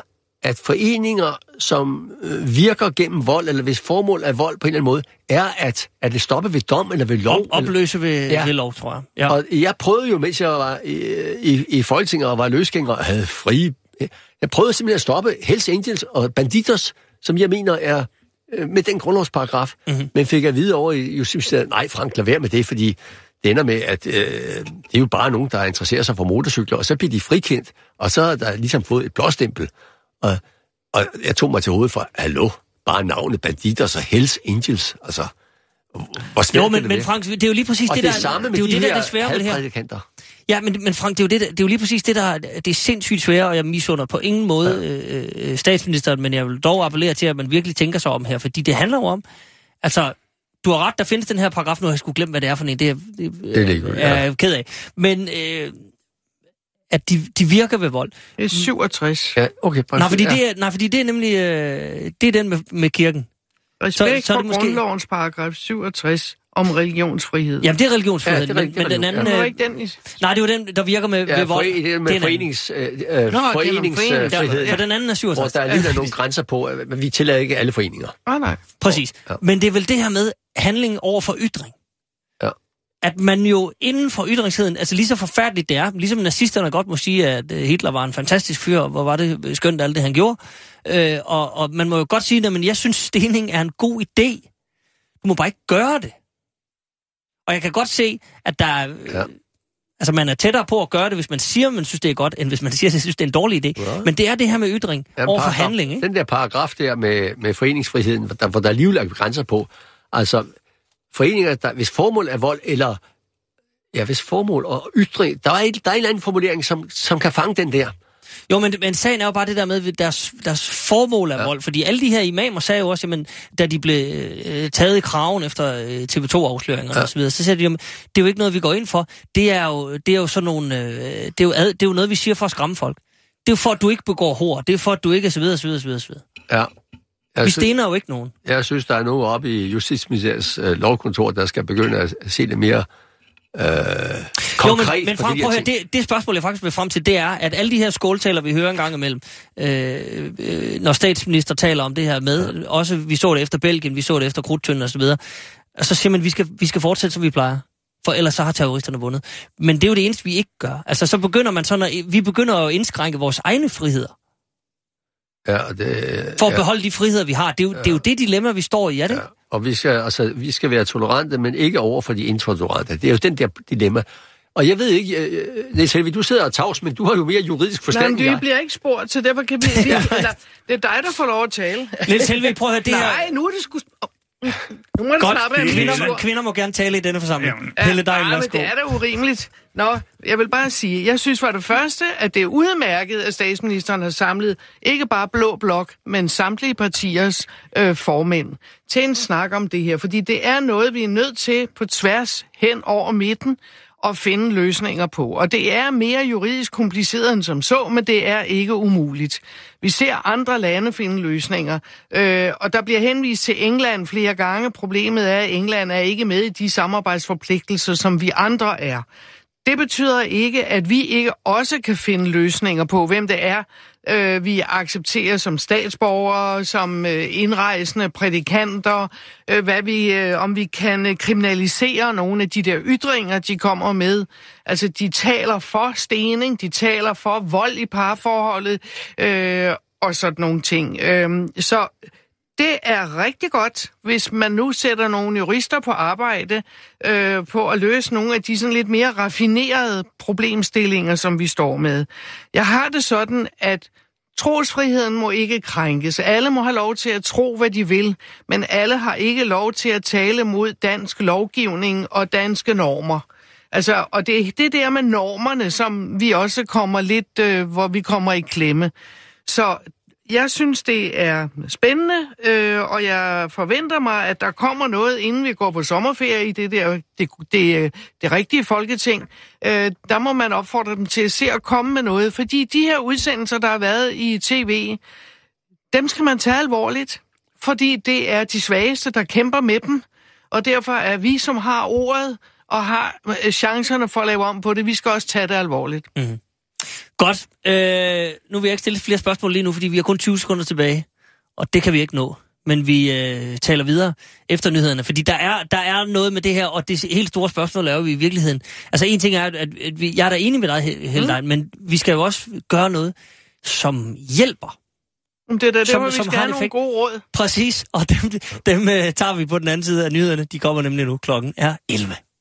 at foreninger, som øh, virker gennem vold, eller hvis formål af vold på en eller anden måde, er at, at det stoppe ved dom eller ved lov. Op, opløse ved, ja. ved lov, tror jeg. Ja. Og jeg prøvede jo, mens jeg var i, i, i Folketinget og var løsgænger og havde fri... Jeg prøvede simpelthen at stoppe Hells Angels og Banditos, som jeg mener er øh, med den grundlovsparagraf, mm-hmm. men fik at vide over i Justitsministeriet, nej Frank, lad være med det, fordi det ender med, at øh, det er jo bare nogen, der interesserer sig for motorcykler, og så bliver de frikendt, og så er der ligesom fået et blåstempel. Og, og jeg tog mig til hovedet for, hallo, bare navnet Banditos og Hells Angels, altså... Hvor svært jo, men, det men Frank, det er jo lige præcis og det, det, der... samme det er jo de det, der her er det svære med det her. Ja, men, men Frank, det er, jo det, der, det er jo lige præcis det, der det er sindssygt svære, og jeg misunder på ingen måde ja. øh, statsministeren, men jeg vil dog appellere til, at man virkelig tænker sig om her, fordi det handler jo om, altså, du har ret, der findes den her paragraf, nu har jeg sgu glemt, hvad det er for en, det er, det, det er, det, er jeg ked af, men øh, at de, de virker ved vold. Det er syvogtres. Ja, okay. Nej, fordi, ja. det er, nej, fordi det er nemlig, øh, det er den med, med kirken. Respekt så, så for måske... grundlovens paragraf syvogtres om religionsfrihed. Jamen, det er religionsfrihed, ja, men, men den anden... Ja. Øh, Ikke den i... Nej, det er jo den, der virker med, ja, ved vold. Det er med forenings, øh, øh, Nå, foreningsfrihed. Ja, for den anden er syvogtres. Hvor der er lidt nogle grænser på, men vi tillader ikke alle foreninger. Ah, nej. Præcis. Ja. Men det er vel det her med handling over for ytring. Ja. At man jo inden for ytringsheden, altså lige så forfærdeligt det er, ligesom nazisterne godt må sige, at Hitler var en fantastisk fyr, hvor var det skønt alt det, han gjorde. Øh, og, og man må jo godt sige, at jeg synes, stening er en god idé. Du må bare ikke gøre det. Og jeg kan godt se, at der er, ja. øh, altså man er tættere på at gøre det, hvis man siger, at man synes, det er godt, end hvis man siger, at man synes, det er en dårlig idé. Ja. Men det er det her med ytring ja, over for handling, ikke? Den der paragraf der med, med foreningsfriheden, der, hvor der alligevel er grænser på, altså foreninger, der, hvis formål er vold, eller ja, hvis formål og ytring, der er, der er en eller anden formulering, som, som kan fange den der. Jo, men, men sagen er jo bare det der med deres, deres formål af ja. vold, fordi alle de her imamer sagde jo også, jamen, da de blev øh, taget i kraven efter øh, T V to-afsløringer ja. og så videre, så sagde de, jamen, det er jo ikke noget, vi går ind for. Det er jo, det er jo sådan nogle, øh, det, er jo ad, det er jo noget, vi siger for at skræmme folk. Det er jo for, at du ikke begår hår. Det er for, at du ikke er så videre, så videre, så videre, så videre. Ja. Jeg vi synes, stener jo ikke nogen. Jeg synes, der er nogen oppe i Justitsministeriets øh, lovkontor, der skal begynde at se det mere Øh, konkret, jo, men, men frem, prøv at høre, det, det spørgsmål, jeg faktisk vil frem til, det er, at alle de her skåltaler, vi hører en gang imellem, øh, øh, når statsminister taler om det her med, ja. også vi så det efter Belgien, vi så det efter Krudttønden og så videre, og så siger man, vi skal, vi skal fortsætte, som vi plejer, for ellers så har terroristerne vundet. Men det er jo det eneste, vi ikke gør. Altså, så begynder man sådan, at, vi begynder at indskrænke vores egne friheder. Ja, det, for at ja. beholde de friheder, vi har. Det er jo, ja. det, er jo det dilemma, vi står i, er det? Ja. Og vi skal, altså, vi skal være tolerante, men ikke over for de intolerante. Det er jo den der dilemma. Og jeg ved ikke, Niels Helvig, du sidder og tavs, men du har jo mere juridisk forstand. Nej, men vi bliver ikke spurgt, så derfor kan vi... vi eller, det er dig, der får lov at tale. Niels Helvig, prøv at høre det her. Nej, nu er det sgu... Nu må det godt, snappe, kvinder, kvinder må gerne tale i denne forsamling. Ja, Pelle dig, ja, men det er da urimeligt. Nå, jeg vil bare sige, jeg synes for det første, at det er udmærket, at statsministeren har samlet ikke bare blå blok, men samtlige partiers øh, formænd til en snak om det her. Fordi det er noget, vi er nødt til på tværs hen over midten at finde løsninger på. Og det er mere juridisk kompliceret end som så, men det er ikke umuligt. Vi ser andre lande finde løsninger, øh, og der bliver henvist til England flere gange. Problemet er, at England er ikke med i de samarbejdsforpligtelser, som vi andre er. Det betyder ikke, at vi ikke også kan finde løsninger på, hvem det er, øh, vi accepterer som statsborgere, som øh, indrejsende prædikanter, øh, hvad vi, øh, om vi kan øh, kriminalisere nogle af de der ytringer, de kommer med. Altså, de taler for stening, de taler for vold i parforholdet, øh, og sådan nogle ting. Øh, så... Det er rigtig godt, hvis man nu sætter nogle jurister på arbejde øh, på at løse nogle af de sådan lidt mere raffinerede problemstillinger, som vi står med. Jeg har det sådan, at trosfriheden må ikke krænkes. Alle må have lov til at tro, hvad de vil, men alle har ikke lov til at tale mod dansk lovgivning og danske normer. Altså, og det er det der med normerne, som vi også kommer lidt, øh, hvor vi kommer i klemme. Så jeg synes, det er spændende, øh, og jeg forventer mig, at der kommer noget, inden vi går på sommerferie i det der det, det, det rigtige Folketing. Øh, der må man opfordre dem til at se og komme med noget, fordi de her udsendelser, der har været i tv, dem skal man tage alvorligt, fordi det er de svageste, der kæmper med dem, og derfor er vi, som har ordet og har chancerne for at lave om på det, vi skal også tage det alvorligt. Mm. Godt. Øh, nu vil jeg ikke stille flere spørgsmål lige nu, fordi vi har kun tyve sekunder tilbage. Og det kan vi ikke nå. Men vi øh, taler videre efter nyhederne. Fordi der er, der er noget med det her, og det helt store spørgsmål er jo i virkeligheden. Altså en ting er, at, at vi, jeg er da enig med dig, Heldein, mm. men vi skal jo også gøre noget, som hjælper. Det er da det, som, hvor vi som skal have nogle gode råd. Præcis, og dem, dem øh, tager vi på den anden side af nyhederne. De kommer nemlig nu. Klokken er elleve.